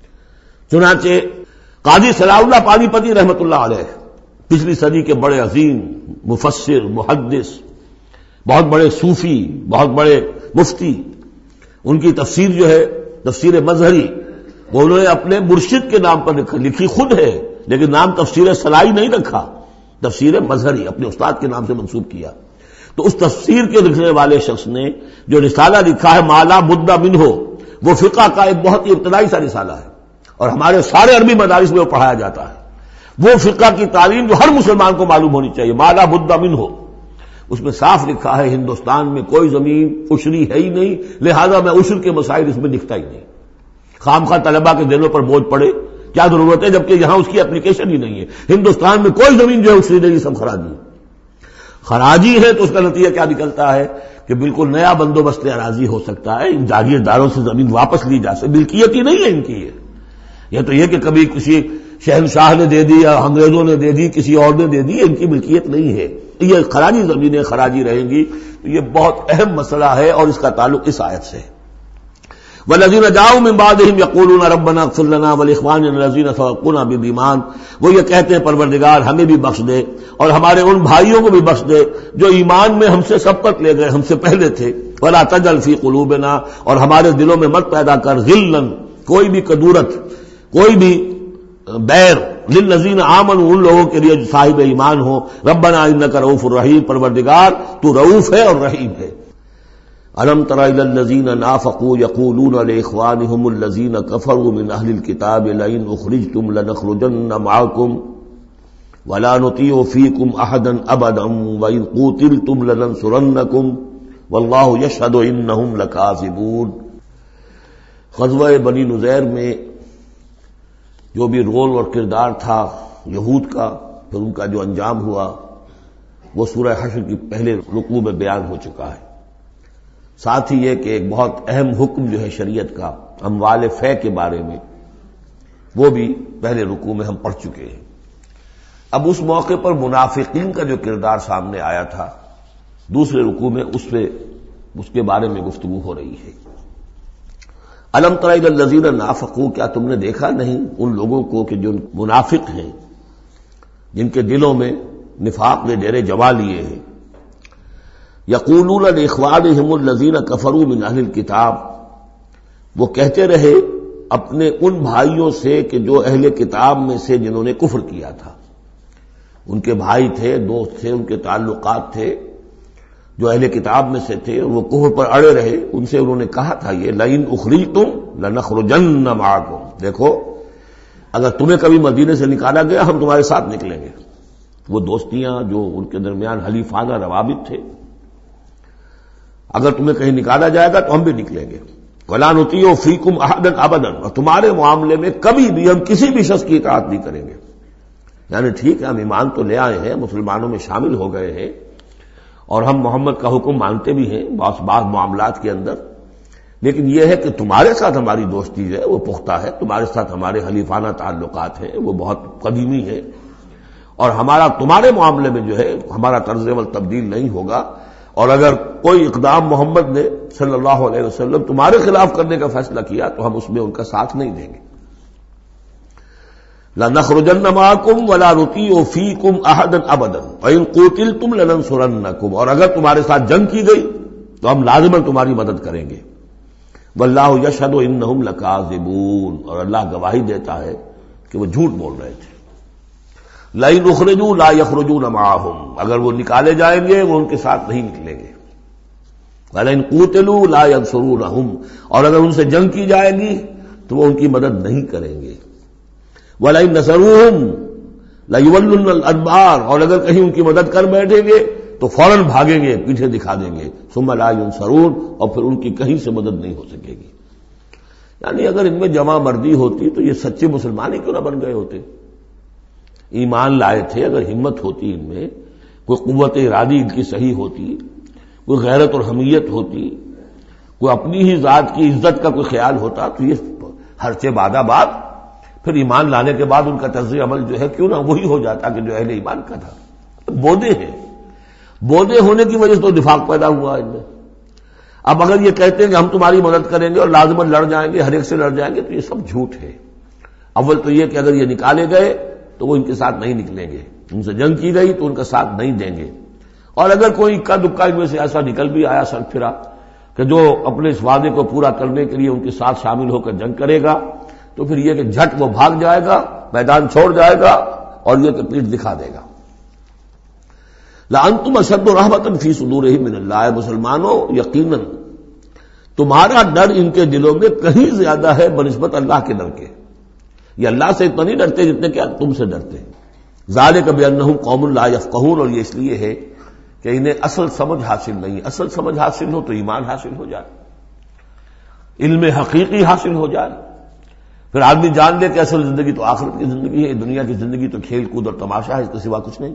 A: چنانچہ قاضی صلاح اللہ پانی پتی رحمۃ اللہ علیہ پچھلی صدی کے بڑے عظیم مفسر، محدث، بہت بڑے صوفی، بہت بڑے مفتی، ان کی تفسیر جو ہے تفسیر مظہری، وہ انہوں نے اپنے مرشد کے نام پر لکھی خود ہے، لیکن نام تفسیر صلاحی نہیں رکھا، تفسیر مظہری اپنے استاد کے نام سے منسوب کیا۔ تو اس تفسیر کے لکھنے والے شخص نے جو رسالہ لکھا ہے مالا بدہ منہ، وہ فقہ کا ایک بہت ہی ابتدائی سا رسالہ ہے اور ہمارے سارے عربی مدارس میں وہ پڑھایا جاتا ہے۔ وہ فقہ کی تعلیم جو ہر مسلمان کو معلوم ہونی چاہیے، مالا بدہ منہ، اس میں صاف لکھا ہے ہندوستان میں کوئی زمین عشری ہے ہی نہیں، لہذا میں عشر کے مسائل اس میں لکھتا ہی نہیں، خام خواہ طلبہ کے دلوں پر بوجھ پڑے کیا ضرورت ہے، جبکہ یہاں اس کی اپلیکیشن ہی نہیں ہے۔ ہندوستان میں کوئی زمین جو ہے عشری نہیں، سب خراجی خراجی ہے، تو اس کا نتیجہ کیا نکلتا ہے کہ بالکل نیا بندوبست اراضی ہو سکتا ہے، ان جاگیرداروں سے زمین واپس لی جا سکتی، ملکیت ہی نہیں ہے ان کی۔ یہ تو یہ کہ کبھی کسی شہنشاہ نے دے دی یا انگریزوں نے دے دی، کسی اور نے دے دی، ان کی ملکیت نہیں ہے، یہ خراجی زمینیں خراجی رہیں گی۔ تو یہ بہت اہم مسئلہ ہے اور اس کا تعلق اس آیت سے ہے۔ والذین جاؤوا من بعدهم یقولون ربنا اغفر لنا ولاخواننا الذین سبقونا بالایمان، وہ یہ کہتے ہیں پروردگار ہمیں بھی بخش دے اور ہمارے ان بھائیوں کو بھی بخش دے جو ایمان میں ہم سے سبقت لے گئے، ہم سے پہلے تھے۔ ولا تجعل فی قلوبنا، اور ہمارے دلوں میں مت پیدا کر غلا، کوئی بھی کدورت، کوئی بھی بیر، للذین آمنوا، ان لوگوں کے لیے جو صاحب ایمان ہو۔ ربنا انک رؤوف الرحیم، پروردگار تو رؤوف ہے اور رحیم ہے۔ الم تر الی الذین نافقوا یقولون لاخوانهم الذین کفروا من اہل الکتاب لئن اخرجتم لنخرجن معکم ولا نطیع فیکم احدا ابدا وان قوتلتم لننصرنکم واللہ یشہد انہم لکاذبون۔ غزوہ بنی نذیر میں جو بھی رول اور کردار تھا یہود کا، پھر ان کا جو انجام ہوا، وہ سورہ حشر کی پہلے رکوع میں بیان ہو چکا ہے۔ ساتھ ہی یہ کہ ایک بہت اہم حکم جو ہے شریعت کا اموال فے کے بارے میں، وہ بھی پہلے رکوع میں ہم پڑھ چکے ہیں۔ اب اس موقع پر منافقین کا جو کردار سامنے آیا تھا دوسرے رکوع میں، اس پہ اس کے بارے میں گفتگو ہو رہی ہے۔ الم تر الی الذین نافقوا، کیا تم نے دیکھا نہیں ان لوگوں کو کہ جو منافق ہیں، جن کے دلوں میں نفاق نے ڈیرے جما لیے ہیں۔ یقولون لاخوانہم الذین کفروا من اہل الکتاب، وہ کہتے رہے اپنے ان بھائیوں سے کہ جو اہل کتاب میں سے جنہوں نے کفر کیا تھا، ان کے بھائی تھے، دوست تھے، ان کے تعلقات تھے جو اہل کتاب میں سے تھے، اور وہ کفر پر اڑے رہے، ان سے انہوں نے کہا تھا یہ لئن اخرجتم لنخرجن معکم، دیکھو اگر تمہیں کبھی مدینے سے نکالا گیا ہم تمہارے ساتھ نکلیں گے۔ وہ دوستیاں جو ان کے درمیان حلیفانہ روابط تھے، اگر تمہیں کہیں نکالا جائے گا تو ہم بھی نکلیں گے۔ ولا نطیع فیکم احدا ابدا، اور تمہارے معاملے میں کبھی بھی ہم کسی بھی شخص کی اطاعت نہیں کریں گے۔ یعنی ٹھیک ہے ہم ایمان تو لے آئے ہیں، مسلمانوں میں شامل ہو گئے ہیں، اور ہم محمد کا حکم مانتے بھی ہیں بعض بعض معاملات کے اندر، لیکن یہ ہے کہ تمہارے ساتھ ہماری دوستی ہے وہ پختہ ہے، تمہارے ساتھ ہمارے حلیفانہ تعلقات ہیں وہ بہت قدیمی ہے، اور ہمارا تمہارے معاملے میں جو ہے ہمارا طرز عمل تبدیل نہیں ہوگا، اور اگر کوئی اقدام محمد نے صلی اللہ علیہ وسلم تمہارے خلاف کرنے کا فیصلہ کیا تو ہم اس میں ان کا ساتھ نہیں دیں گے۔ لَنَخْرُجَنَّ مَعَكُمْ وَلَا نُطِيعُ فِيكُمْ أَحَدًا أَبَدًا وَإِن قُوتِلْتُمْ لَنَنصُرَنَّكُمْ، اور اگر تمہارے ساتھ جنگ کی گئی تو ہم لازماً تمہاری مدد کریں گے. وَاللَّهُ يَشْهَدُ إِنَّهُمْ لَكَاذِبُونَ، اور اللہ گواہی دیتا ہے کہ وہ جھوٹ بول رہے تھے. لَئِنْ أُخْرِجُوا لَا يَخْرُجُونَ مَعَهُمْ، اگر وہ نکالے جائیں گے وہ ان کے ساتھ نہیں نکلیں گے. وَلَئِنْ قُوتِلُوا لَا يَنصُرُونَهُمْ، اور اگر ان سے جنگ کی جائے گی تو وہ ان کی مدد نہیں کریں گے. وَلَئِن نَصَرُوهُمْ لَيُوَلُّنَّ الْأَدْبَارَ، اور اگر کہیں ان کی مدد کر بیٹھیں گے تو فوراً بھاگیں گے، پیچھے دکھا دیں گے. ثُمَّ لَا يُنصَرُونَ، اور پھر ان کی کہیں سے مدد نہیں ہو سکے گی. یعنی اگر ان میں جمع مردی ہوتی تو یہ سچے مسلمان ہی کیوں نہ بن گئے ہوتے. ایمان لائے تھے، اگر ہمت ہوتی ان میں، کوئی قوت ارادی ان کی صحیح ہوتی، کوئی غیرت اور حمیت ہوتی، کوئی اپنی ہی ذات کی عزت کا کوئی خیال ہوتا، تو یہ ہرچے بعد بعد پھر ایمان لانے کے بعد ان کا طرز عمل جو ہے کیوں نہ وہی ہو جاتا کہ جو اہل ایمان کا تھا. بودے ہیں، بودے ہونے کی وجہ سے تو نفاق پیدا ہوا ان میں. اب اگر یہ کہتے ہیں کہ ہم تمہاری مدد کریں گے اور لازماً لڑ جائیں گے، ہر ایک سے لڑ جائیں گے، تو یہ سب جھوٹ ہے. اول تو یہ کہ اگر یہ نکالے گئے تو وہ ان کے ساتھ نہیں نکلیں گے، ان سے جنگ کی گئی تو ان کا ساتھ نہیں دیں گے. اور اگر کوئی اکا دکا ان میں سے ایسا نکل بھی آیا سر پھرا کہ جو اپنے اس وعدے کو پورا کرنے کے لیے ان کے ساتھ شامل ہو کر جنگ کرے گا، تو پھر یہ کہ جھٹ وہ بھاگ جائے گا، میدان چھوڑ جائے گا، اور یہ کہ پیٹھ دکھا دے گا. لَأَنْتُمْ أَشَدُّ رَهْبَةً فِي صُدُورِهِم مِّنَ اللَّهِ، مسلمانوں یقیناً تمہارا ڈر ان کے دلوں میں کہیں زیادہ ہے بنسبت اللہ کے ڈر کے. یہ اللہ سے اتنا نہیں ڈرتے جتنے کہ تم سے ڈرتے ہیں. ذَلِكَ بِأَنَّهُمْ قَوْمٌ لَا يَفْقَهُونَ، اور یہ اس لیے ہے کہ انہیں اصل سمجھ حاصل نہیں. اصل سمجھ حاصل ہو تو ایمان حاصل ہو جائے، علم حقیقی حاصل ہو جائے، پھر آدمی جان لے کہ اصل زندگی تو آخرت کی زندگی ہے، دنیا کی زندگی تو کھیل کود اور تماشا ہے، اس کے سوا کچھ نہیں.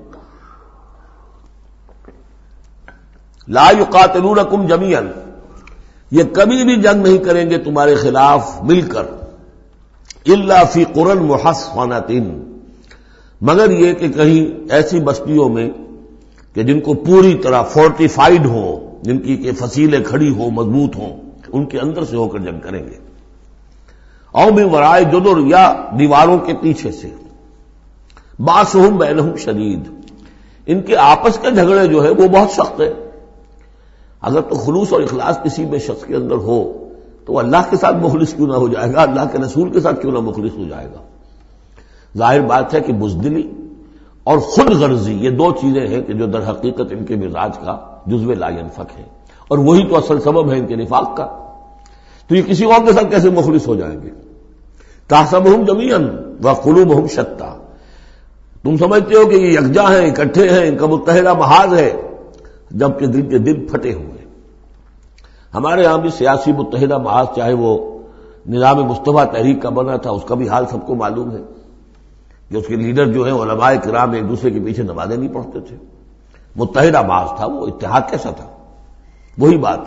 A: لا یقاتلونکم جمیعا، یہ کبھی بھی جنگ نہیں کریں گے تمہارے خلاف مل کر، الا فی قرى محصنۃ، مگر یہ کہ کہیں ایسی بستیوں میں کہ جن کو پوری طرح فورٹیفائڈ ہوں، جن کی کہ فصیلیں کھڑی ہوں، مضبوط ہوں، ان کے اندر سے ہو کر جنگ کریں گے. او من ورائے جدر، یا دیواروں کے پیچھے سے. باسہم بینہم شدید، ان کے آپس کے جھگڑے جو ہے وہ بہت سخت ہے. اگر تو خلوص اور اخلاص کسی میں شخص کے اندر ہو تو وہ اللہ کے ساتھ مخلص کیوں نہ ہو جائے گا، اللہ کے رسول کے ساتھ کیوں نہ مخلص ہو جائے گا. ظاہر بات ہے کہ بزدلی اور خود غرضی یہ دو چیزیں ہیں کہ جو در حقیقت ان کے مزاج کا جزو لا ينفک ہے، اور وہی تو اصل سبب ہے ان کے نفاق کا. تو یہ کسی اور کے ساتھ کیسے مخلص ہو جائیں گے؟ تحسبہم جمیعا وقلوبہم شتیٰ، تم سمجھتے ہو کہ یہ یکجا ہیں، اکٹھے ہیں، ان کا متحدہ محاذ ہے، جبکہ دل کے دل پھٹے ہوئے. ہمارے ہاں بھی سیاسی متحدہ محاذ، چاہے وہ نظام مصطفیٰ تحریک کا بنا تھا، اس کا بھی حال سب کو معلوم ہے کہ اس کے لیڈر جو ہیں علماء کرام ایک دوسرے کے پیچھے نمازیں نہیں پڑھتے تھے. متحدہ محاذ تھا، وہ اتحاد کیسا تھا؟ وہی بات.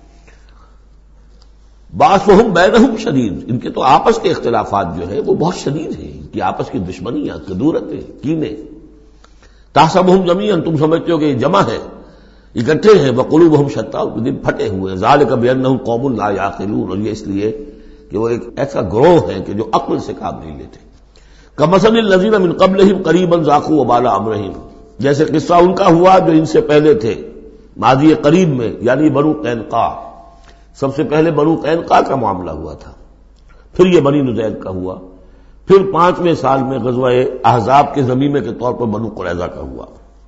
A: باسہم بینہم شدید، ان کے تو آپس کے اختلافات جو ہیں وہ بہت شدید ہیں، ان کی آپس کی دشمنیاں، کدورتیں، کینے. تحسبہم جمیعا، تم سمجھتے ہو کہ یہ جمع ہے، اکٹھے ہیں، وقلوبہم شتیٰ، دل پھٹے ہوئے. ذالک بانہم قوم لا یعقلون، اور یہ اس لیے کہ وہ ایک ایسا گروہ ہے کہ جو عقل سے کام نہیں لیتے. کمثل الذین من قبلہم قریبا ذاقوا وبال امرہم، جیسے قصہ ان کا ہوا جو ان سے پہلے تھے ماضی قریب میں، یعنی بنو قینقاع. سب سے پہلے بنو قینقاع کا معاملہ ہوا تھا، پھر یہ بنی نضیر کا ہوا، پھر پانچویں سال میں غزوہ احزاب کے ضمیمے کے طور پر بنو قریظہ کا ہوا.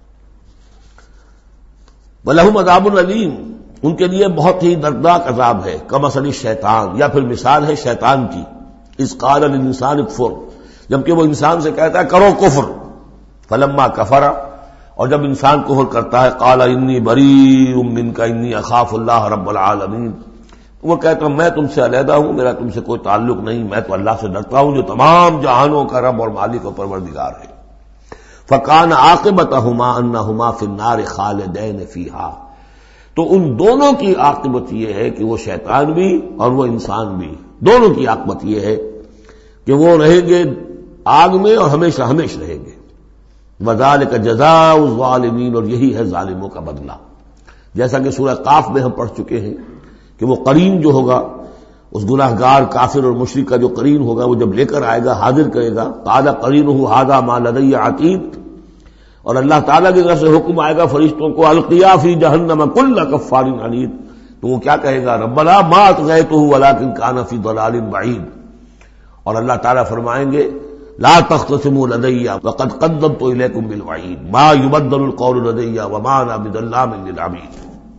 A: وَلَهُمْ عَذَابٌ أَلِيمٌ، ان کے لیے بہت ہی دردناک عذاب ہے. کمثل الشیطان، یا پھر مثال ہے شیطان کی. اذ قال للانسان اکفر، جبکہ وہ انسان سے کہتا ہے کرو کفر. فلما کفر، اور جب انسان کفر کرتا ہے، قال انی بریء منک انی اخاف اللہ رب العالمین، وہ کہتا ہوں میں تم سے علیحدہ ہوں، میرا تم سے کوئی تعلق نہیں، میں تو اللہ سے ڈرتا ہوں جو تمام جہانوں کا رب اور مالک و پروردگار ہے. فکان عاقبتہما انہما فی النار خالدین فیہا، تو ان دونوں کی عاقبت یہ ہے کہ وہ شیطان بھی اور وہ انسان بھی، دونوں کی عاقبت یہ ہے کہ وہ رہیں گے آگ میں اور ہمیشہ ہمیشہ رہیں گے. وذالک جزاء الظالمین، اور یہی ہے ظالموں کا بدلہ. جیسا کہ سورہ قاف میں ہم پڑھ چکے ہیں کہ وہ قرین جو ہوگا اس گناہ گار کافر اور مشرک کا جو قرین ہوگا وہ جب لے کر آئے گا، حاضر کرے گا، قال قرینہ ھذا ما لدی عتید، اور اللہ تعالیٰ کی طرف سے حکم آئے گا فرشتوں کو القیا فی جہنم کل کفار عنید، تو وہ کیا کہے گا؟ ربنا ما اطغیتہ ولکن کان فی ضلال بعید، اور اللہ تعالیٰ فرمائیں گے لا تختصموا لدی وقد قدمت الیکم بالوعید ما یبدل القول لدی وما انا بظلام للعبید۔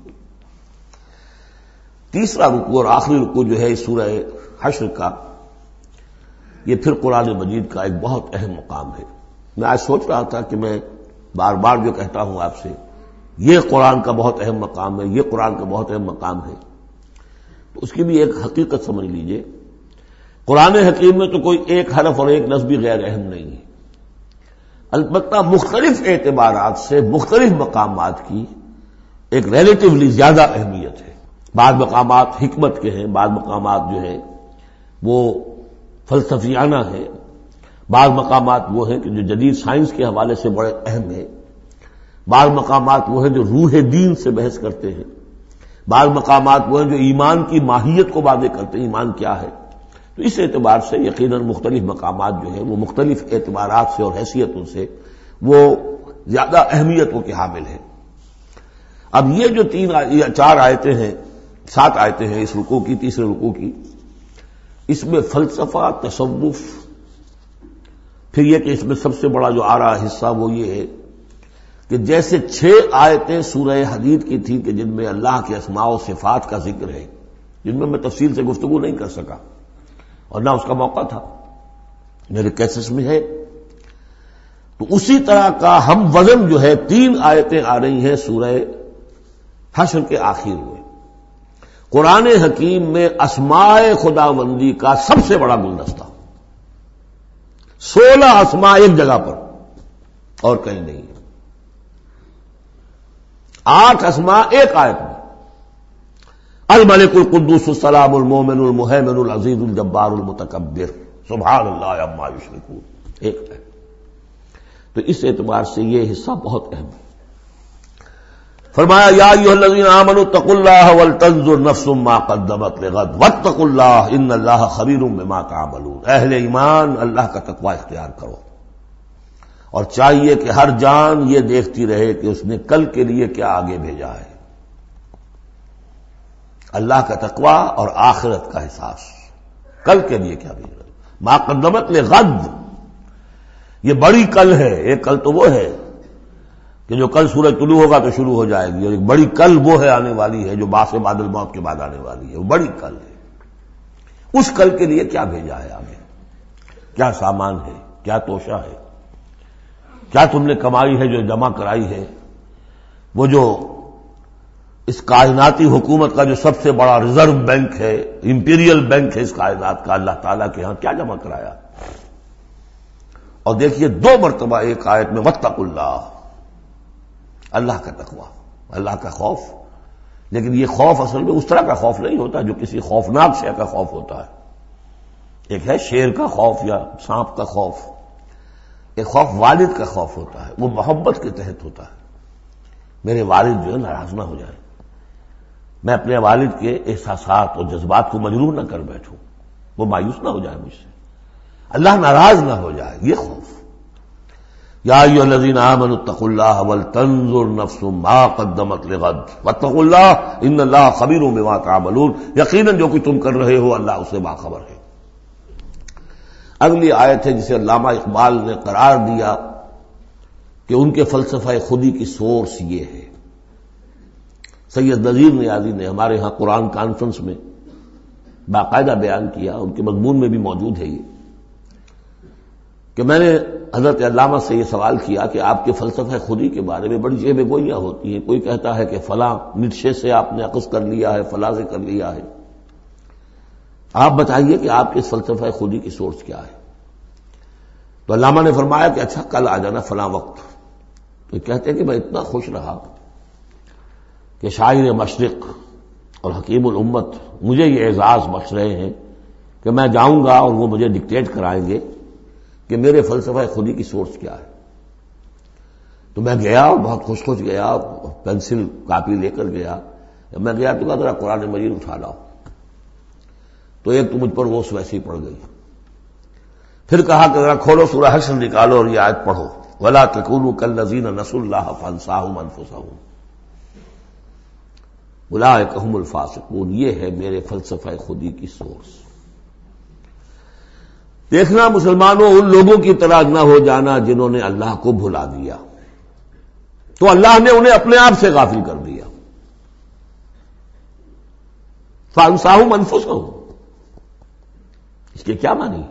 A: تیسرا رکوع اور آخری رکوع جو ہے سورہ حشر کا، یہ پھر قرآن مجید کا ایک بہت اہم مقام ہے۔ میں آج سوچ رہا تھا کہ میں بار بار جو کہتا ہوں آپ سے، یہ قرآن کا بہت اہم مقام ہے، یہ قرآن کا بہت اہم مقام ہے، تو اس کی بھی ایک حقیقت سمجھ لیجئے۔ قرآن حکیم میں تو کوئی ایک حرف اور ایک لفظ بھی غیر اہم نہیں ہے، البتہ مختلف اعتبارات سے مختلف مقامات کی ایک ریلیٹیولی زیادہ اہمیت ہے۔ بعض مقامات حکمت کے ہیں، بعض مقامات جو ہیں وہ فلسفیانہ ہیں، بعض مقامات وہ ہیں کہ جو جدید سائنس کے حوالے سے بڑے اہم ہیں، بعض مقامات وہ ہیں جو روح دین سے بحث کرتے ہیں، بعض مقامات وہ ہیں جو ایمان کی ماہیت کو واضح کرتے ہیں، ایمان کیا ہے۔ تو اس اعتبار سے یقیناً مختلف مقامات جو ہیں وہ مختلف اعتبارات سے اور حیثیتوں سے وہ زیادہ اہمیتوں کے حامل ہیں۔ اب یہ جو تین یا چار آیتیں ہیں، سات آیتیں ہیں اس رکوع کی، تیسرے رکوع کی، اس میں فلسفہ، تصوف، پھر یہ کہ اس میں سب سے بڑا جو آ رہا حصہ وہ یہ ہے کہ جیسے چھ آیتیں سورہ حدید کی تھیں کہ جن میں اللہ کے اسماء و صفات کا ذکر ہے، جن میں میں تفصیل سے گفتگو نہیں کر سکا اور نہ اس کا موقع تھا، میرے کیسز میں ہے، تو اسی طرح کا ہم وزن جو ہے تین آیتیں آ رہی ہیں سورہ حشر کے آخر میں۔ قرآن حکیم میں اسماء خداوندی کا سب سے بڑا گلدستہ، سولہ اسماء ایک جگہ پر اور کہیں نہیں، آٹھ اسماء ایک آیت میں، الملک القدوس السلام المومن المہیمن العزیز الجبار المتکبر سبحان اللہ عما یشرکون، ایک ہے۔ تو اس اعتبار سے یہ حصہ بہت اہم ہے۔ فرمایا یا ایھا الذین آمنوا اتقوا اللہ ولتنظر نفس ما قدمت لغد واتقوا اللہ ان اللہ خبیر بما تعملون، اہل ایمان اللہ کا تقوی اختیار کرو، اور چاہیے کہ ہر جان یہ دیکھتی رہے کہ اس نے کل کے لیے کیا آگے بھیجا ہے۔ اللہ کا تقوی اور آخرت کا احساس، کل کے لیے کیا بھیجا، ما قدمت لغد، یہ بڑی کل ہے۔ ایک کل تو وہ ہے کہ جو کل سورج طلوع ہوگا تو شروع ہو جائے گی، اور ایک بڑی کل وہ ہے آنے والی ہے جو بعث بعد الموت کے بعد آنے والی ہے، وہ بڑی کل ہے۔ اس کل کے لیے کیا بھیجا ہے آگے، کیا سامان ہے، کیا توشہ ہے، کیا تم نے کمائی ہے جو جمع کرائی ہے، وہ جو اس کائناتی حکومت کا جو سب سے بڑا ریزرو بینک ہے، امپیریل بینک ہے اس کائنات کا، اللہ تعالیٰ کے ہاں کیا جمع کرایا۔ اور دیکھیے دو مرتبہ ایک آیت میں واتقوا اللہ، اللہ کا تقوی، اللہ کا خوف، لیکن یہ خوف اصل میں اس طرح کا خوف نہیں ہوتا جو کسی خوفناک شے کا خوف ہوتا ہے۔ ایک ہے شیر کا خوف یا سانپ کا خوف، ایک خوف والد کا خوف ہوتا ہے، وہ محبت کے تحت ہوتا ہے، میرے والد جو ہے ناراض نہ ہو جائے، میں اپنے والد کے احساسات اور جذبات کو مجروح نہ کر بیٹھوں، وہ مایوس نہ ہو جائے مجھ سے، اللہ ناراض نہ ہو جائے، یہ خوف۔ یا ایھا الذین آمنوا اتقوا اللہ ولتنظر نفس ما قدمت لغد واتقوا اللہ ان اللہ خبیر بما تعملون، یقیناً جو کچھ تم کر رہے ہو اللہ اسے باخبر ہے۔ اگلی آیت ہے جسے علامہ اقبال نے قرار دیا کہ ان کے فلسفہ خودی کی سورس یہ ہے۔ سید نذیر نیازی نے ہمارے ہاں قرآن کانفرنس میں باقاعدہ بیان کیا، ان کے مضمون میں بھی موجود ہے یہ، کہ میں نے حضرت علامہ سے یہ سوال کیا کہ آپ کے فلسفہ خودی کے بارے میں بڑی جیب گوئیاں ہوتی ہیں، کوئی کہتا ہے کہ فلاں نٹشے سے آپ نے اخذ کر لیا ہے، فلاں سے کر لیا ہے، آپ بتائیے کہ آپ کے اس فلسفہ خودی کی سورس کیا ہے۔ تو علامہ نے فرمایا کہ اچھا کل آ جانا فلاں وقت۔ تو کہتے ہیں کہ میں اتنا خوش رہا کہ شاعر مشرق اور حکیم الامت مجھے یہ اعزاز بخش رہے ہیں کہ میں جاؤں گا اور وہ مجھے ڈکٹیٹ کرائیں گے کہ میرے فلسفہ خودی کی سورس کیا ہے۔ تو میں گیا اور بہت خوش خوش گیا، پینسل کاپی لے کر گیا، جب میں گیا تو کہا ذرا قرآن مجید اٹھا لاؤ۔ تو ایک تو مجھ پر وہ ویسے ہی پڑ گئی. پھر کہا کہ ذرا کھولو سورہ حشر نکالو اور یہ آیت پڑھو، وَلَا تَكُونُوا كَالَّذِينَ نَسُوا اللَّهَ فَأَنسَاهُمْ أَنفُسَهُمْ اولئک هم الفاسقون. یہ ہے میرے فلسفہ خودی کی سورس. دیکھنا مسلمانوں، ان لوگوں کی طرح نہ ہو جانا جنہوں نے اللہ کو بھلا دیا، تو اللہ نے انہیں اپنے آپ سے غافل کر دیا. فَأَنسَاهُمْ أَنفُسَهُمْ، اس کے کیا معنی؟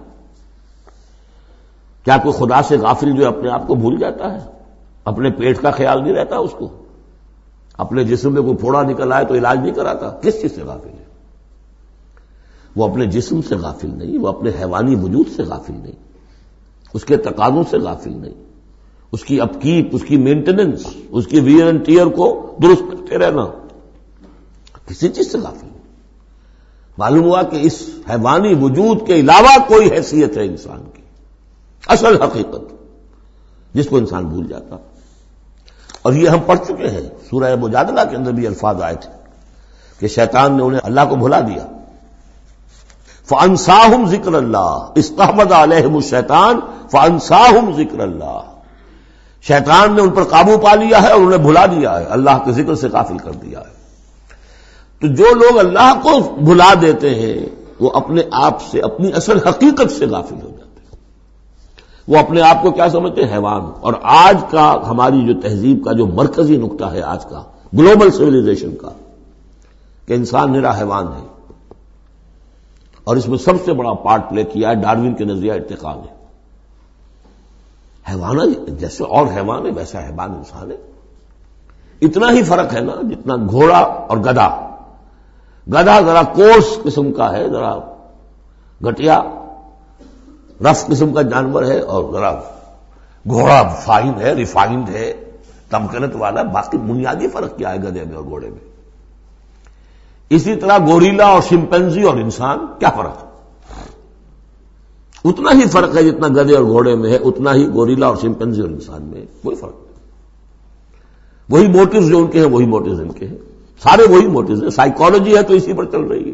A: کیا کوئی خدا سے غافل جو اپنے آپ کو بھول جاتا ہے؟ اپنے پیٹ کا خیال نہیں رہتا اس کو؟ اپنے جسم میں کوئی پھوڑا نکل آئے تو علاج نہیں کراتا؟ کس چیز سے غافل ہے؟ وہ اپنے جسم سے غافل نہیں، وہ اپنے حیوانی وجود سے غافل نہیں، اس کے تقاضوں سے غافل نہیں، اس کی اپ کیپ، اس کی مینٹیننس، اس کی ویئر اینڈ ٹیئر کو درست کرتے رہنا، کسی چیز سے غافل نہیں. معلوم ہوا کہ اس حیوانی وجود کے علاوہ کوئی حیثیت ہے انسان کی، اصل حقیقت جس کو انسان بھول جاتا. اور یہ ہم پڑھ چکے ہیں سورہ مجادلہ کے اندر بھی الفاظ آئے تھے کہ شیطان نے انہیں اللہ کو بھلا دیا. فَأَنسَاهُمْ ذِكْرَ اللَّهِ اسْتَحْوَذَ عَلَيْهِمُ الشَّيْطَانُ فَأَنسَاهُمْ ذِكْرَ اللَّهِ. شیطان نے ان پر قابو پا لیا ہے اور انہیں بھلا دیا ہے، اللہ کے ذکر سے غافل کر دیا ہے. تو جو لوگ اللہ کو بھلا دیتے ہیں وہ اپنے آپ سے، اپنی اصل حقیقت سے غافل ہو جاتے ہیں. وہ اپنے آپ کو کیا سمجھتے ہیں؟ حیوان. اور آج کا ہماری جو تہذیب کا جو مرکزی نقطہ ہے آج کا گلوبل سویلائزیشن کا، کہ انسان نرا حیوان ہے. اور اس میں سب سے بڑا پارٹ پلے کیا ہے ڈاروین کے نظریہ ارتقاء نے. حیوان جیسے اور حیوان ہے ویسا حیوان انسان ہے. اتنا ہی فرق ہے نا جتنا گھوڑا اور گدھا. گدھا ذرا کورس قسم کا ہے، ذرا گٹیا رف قسم کا جانور ہے، اور ذرا گھوڑا فائن ہے، ریفائنڈ ہے، تمکنت والا. باقی بنیادی فرق کیا ہے گدھے میں اور گھوڑے میں؟ اسی طرح گوریلا اور شمپینزی اور انسان، کیا فرق ہے؟ اتنا ہی فرق ہے جتنا گدھے اور گھوڑے میں ہے، اتنا ہی گوریلا اور شمپینزی اور انسان میں. کوئی فرق نہیں. وہی موٹیوز جو ان کے ہیں وہی موٹیوز ان کے ہیں، سارے وہی موٹیوز ہیں. سائیکالوجی ہے تو اسی پر چل رہی ہے.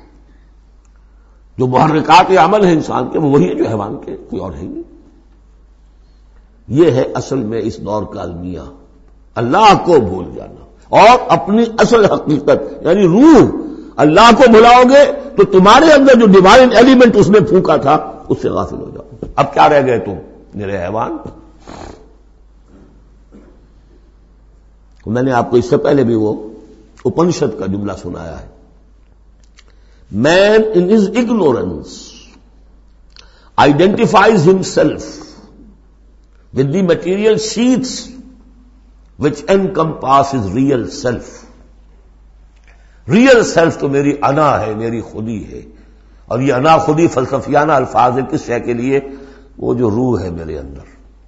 A: جو محرکات عمل ہے انسان کے وہ وہی ہے جو حیوان کے، کوئی اور ہے نہیں. یہ ہے اصل میں اس دور کا المیہ، اللہ کو بھول جانا اور اپنی اصل حقیقت یعنی روح. اللہ کو بھلاؤ گے تو تمہارے اندر جو ڈیوائن ایلیمنٹ اس نے پھونکا تھا اس سے غافل ہو جاؤ. اب کیا رہ گئے تم میرے حیوان؟ میں نے آپ کو اس سے پہلے بھی وہ اپنشد کا جملہ سنایا ہے. Man in his ignorance identifies himself with the material sheaths which encompass his real self. Real self تو میری انا ہے، میری خودی ہے. اور یہ انا خودی فلسفیانہ الفاظ ہے کس شے کے لیے؟ وہ جو روح ہے میرے اندر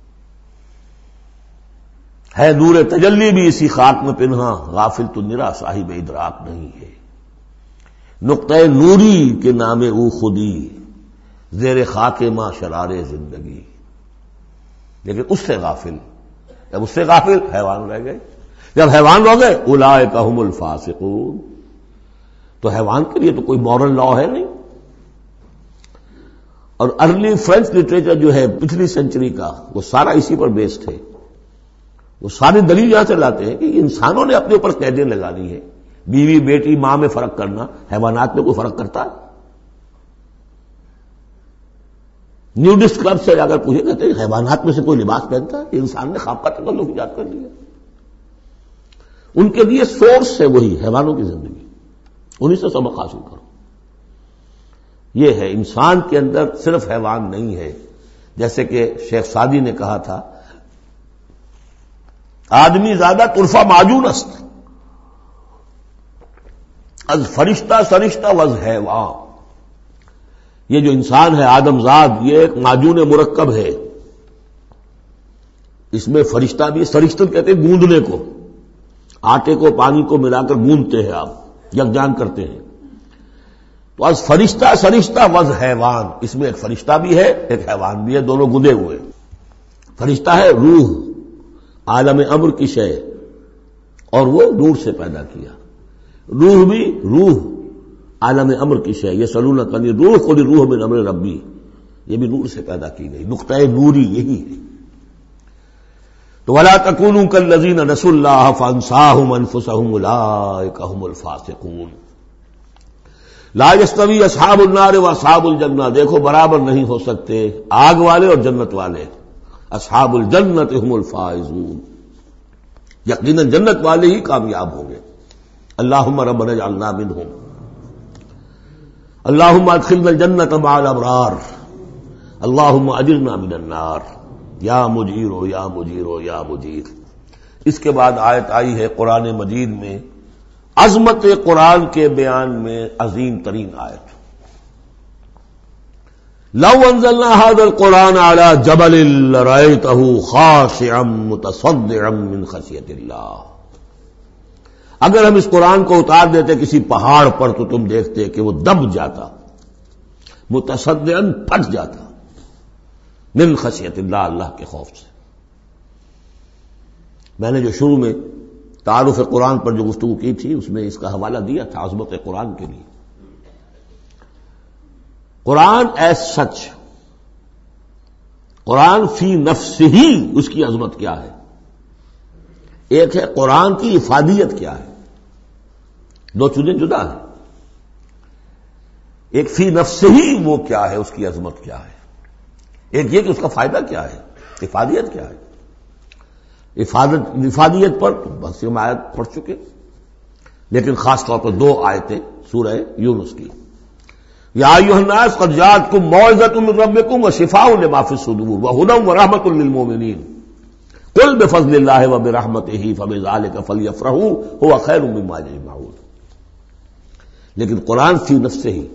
A: ہے، نور تجلی بھی اسی خاک میں پنہاں، غافل تو نرا صاحب ادراک نہیں ہے. نقطۂ نوری کے نام او خودی، زیر خاک ماں شرار زندگی. لیکن اس سے غافل، جب اس سے غافل حیوان رہ گئے. جب حیوان ہو گئے اولئک ھم الفاسقون. تو حیوان کے لیے تو کوئی مورل لا ہے نہیں. اور ارلی فرینچ لٹریچر جو ہے پچھلی سینچری کا وہ سارا اسی پر بیسڈ ہے. وہ ساری دلیل یہاں سے لاتے ہیں کہ انسانوں نے اپنے اوپر قیدیں لگا لی ہیں. بیوی بیٹی ماں میں فرق کرنا، حیوانات میں کوئی فرق کرتا ہے؟ نیوڈسٹ کلب سے اگر پوچھے کہتے ہیں حیوانات میں سے کوئی لباس پہنتا ہے؟ انسان نے خواب کا تکلف ایجاد کر لیا. ان کے لیے سورس ہے وہی حیوانوں کی زندگی، انہی سے سبق حاصل کرو. یہ ہے انسان کے اندر صرف حیوان نہیں ہے. جیسے کہ شیخ سعدی نے کہا تھا آدمی زیادہ طرفہ معجون است از فرشتہ سرشتہ وز حیوان. یہ جو انسان ہے آدم زاد یہ ایک معجون مرکب ہے. اس میں فرشتہ بھی، فرشتہ کہتے ہیں گوندنے کو، آٹے کو پانی کو ملا کر گوندتے ہیں آپ، یکجان کرتے ہیں. تو از فرشتہ سرشتہ وز حیوان، اس میں ایک فرشتہ بھی ہے ایک حیوان بھی ہے، دونوں گندے ہوئے. فرشتہ ہے روح، عالم امر کی شے، اور وہ نور سے پیدا کیا. روح بھی روح عالم امر کی شے، یہ سلونک عن الروح قل الروح من امر ربی، یہ بھی نور سے پیدا کی گئی، نقطۂ نوری یہی ہے۔ تو ولا تکونوا کالذین نسوا اللہ فانساہم انفسہم اولئک ھم الفاسقون۔ لا یستوی اصحاب النار واصحاب الجنہ، دیکھو برابر نہیں ہو سکتے آگ والے اور جنت والے، اصحاب الجنت ھم الفائزون، یقیناً جنت والے ہی کامیاب ہوں گے۔ اللہم ربنا اجعلنا منہم، اللہم ادخلنا الجنت مع الابرار، اللہم اجرنا من النار، یا مجیرو یا مجیرو یا مجیر۔ اس کے بعد آیت آئی ہے قرآن مجید میں عظمت قرآن کے بیان میں عظیم ترین آیت، لو انزلنا هذا القرآن على جبل لرأيته خاشعا متصدعا من خشیۃ اللہ، اگر ہم اس قرآن کو اتار دیتے کسی پہاڑ پر تو تم دیکھتے کہ وہ دب جاتا، متصدعا پھٹ جاتا، من خشیت اللہ، اللہ کے خوف سے۔ میں نے جو شروع میں تعارف قرآن پر جو گفتگو کی تھی اس میں اس کا حوالہ دیا تھا عظمت قرآن کے لیے۔ قرآن ایز سچ، قرآن فی نفسہ ہی اس کی عظمت کیا ہے، ایک ہے قرآن کی افادیت کیا ہے، دو چیزیں جدا ہیں۔ ایک فی نفسہ ہی وہ کیا ہے، اس کی عظمت کیا ہے، ایک یہ کہ اس کا فائدہ کیا ہے، افادیت کیا ہے۔ افادت افادیت پر بہت سی آیت پڑھ چکے، لیکن خاص طور پر دو آیتیں سورہ یونس کی، یا ایھا الناس قد جاءتکم موعظۃ من ربکم وشفاء لما فی الصدور وہدی ورحمۃ للمؤمنین قل بفضل اللہ وبرحمتہ فبذلک فلیفرحوا ھو خیر مما یجمعون۔ لیکن قرآن فی نفسہ ہی،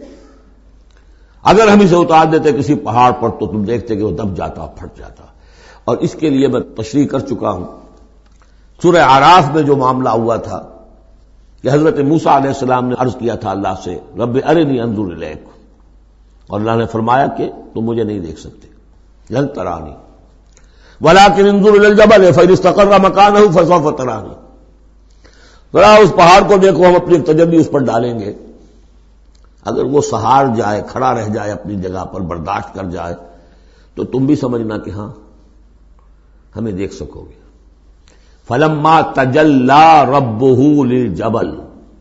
A: اگر ہم اسے اتار دیتے کسی پہاڑ پر تو تم دیکھتے کہ وہ دب جاتا، پھٹ جاتا۔ اور اس کے لیے میں تشریح کر چکا ہوں، سورہ اعراف میں جو معاملہ ہوا تھا کہ حضرت موسیٰ علیہ السلام نے عرض کیا تھا اللہ سے رب ارنی انظر الیک، اور اللہ نے فرمایا کہ تم مجھے نہیں دیکھ سکتے، لن ترانی ولکن انظر الی الجبل فإن استقر مکانہ فسوف ترانی، ذرا اس پہاڑ کو دیکھو، ہم اپنی تجلی اس پر ڈالیں گے، اگر وہ سہار جائے، کھڑا رہ جائے اپنی جگہ پر، برداشت کر جائے، تو تم بھی سمجھنا کہ ہاں ہمیں دیکھ سکو گے۔ فلما تجلی ربہ للجبل،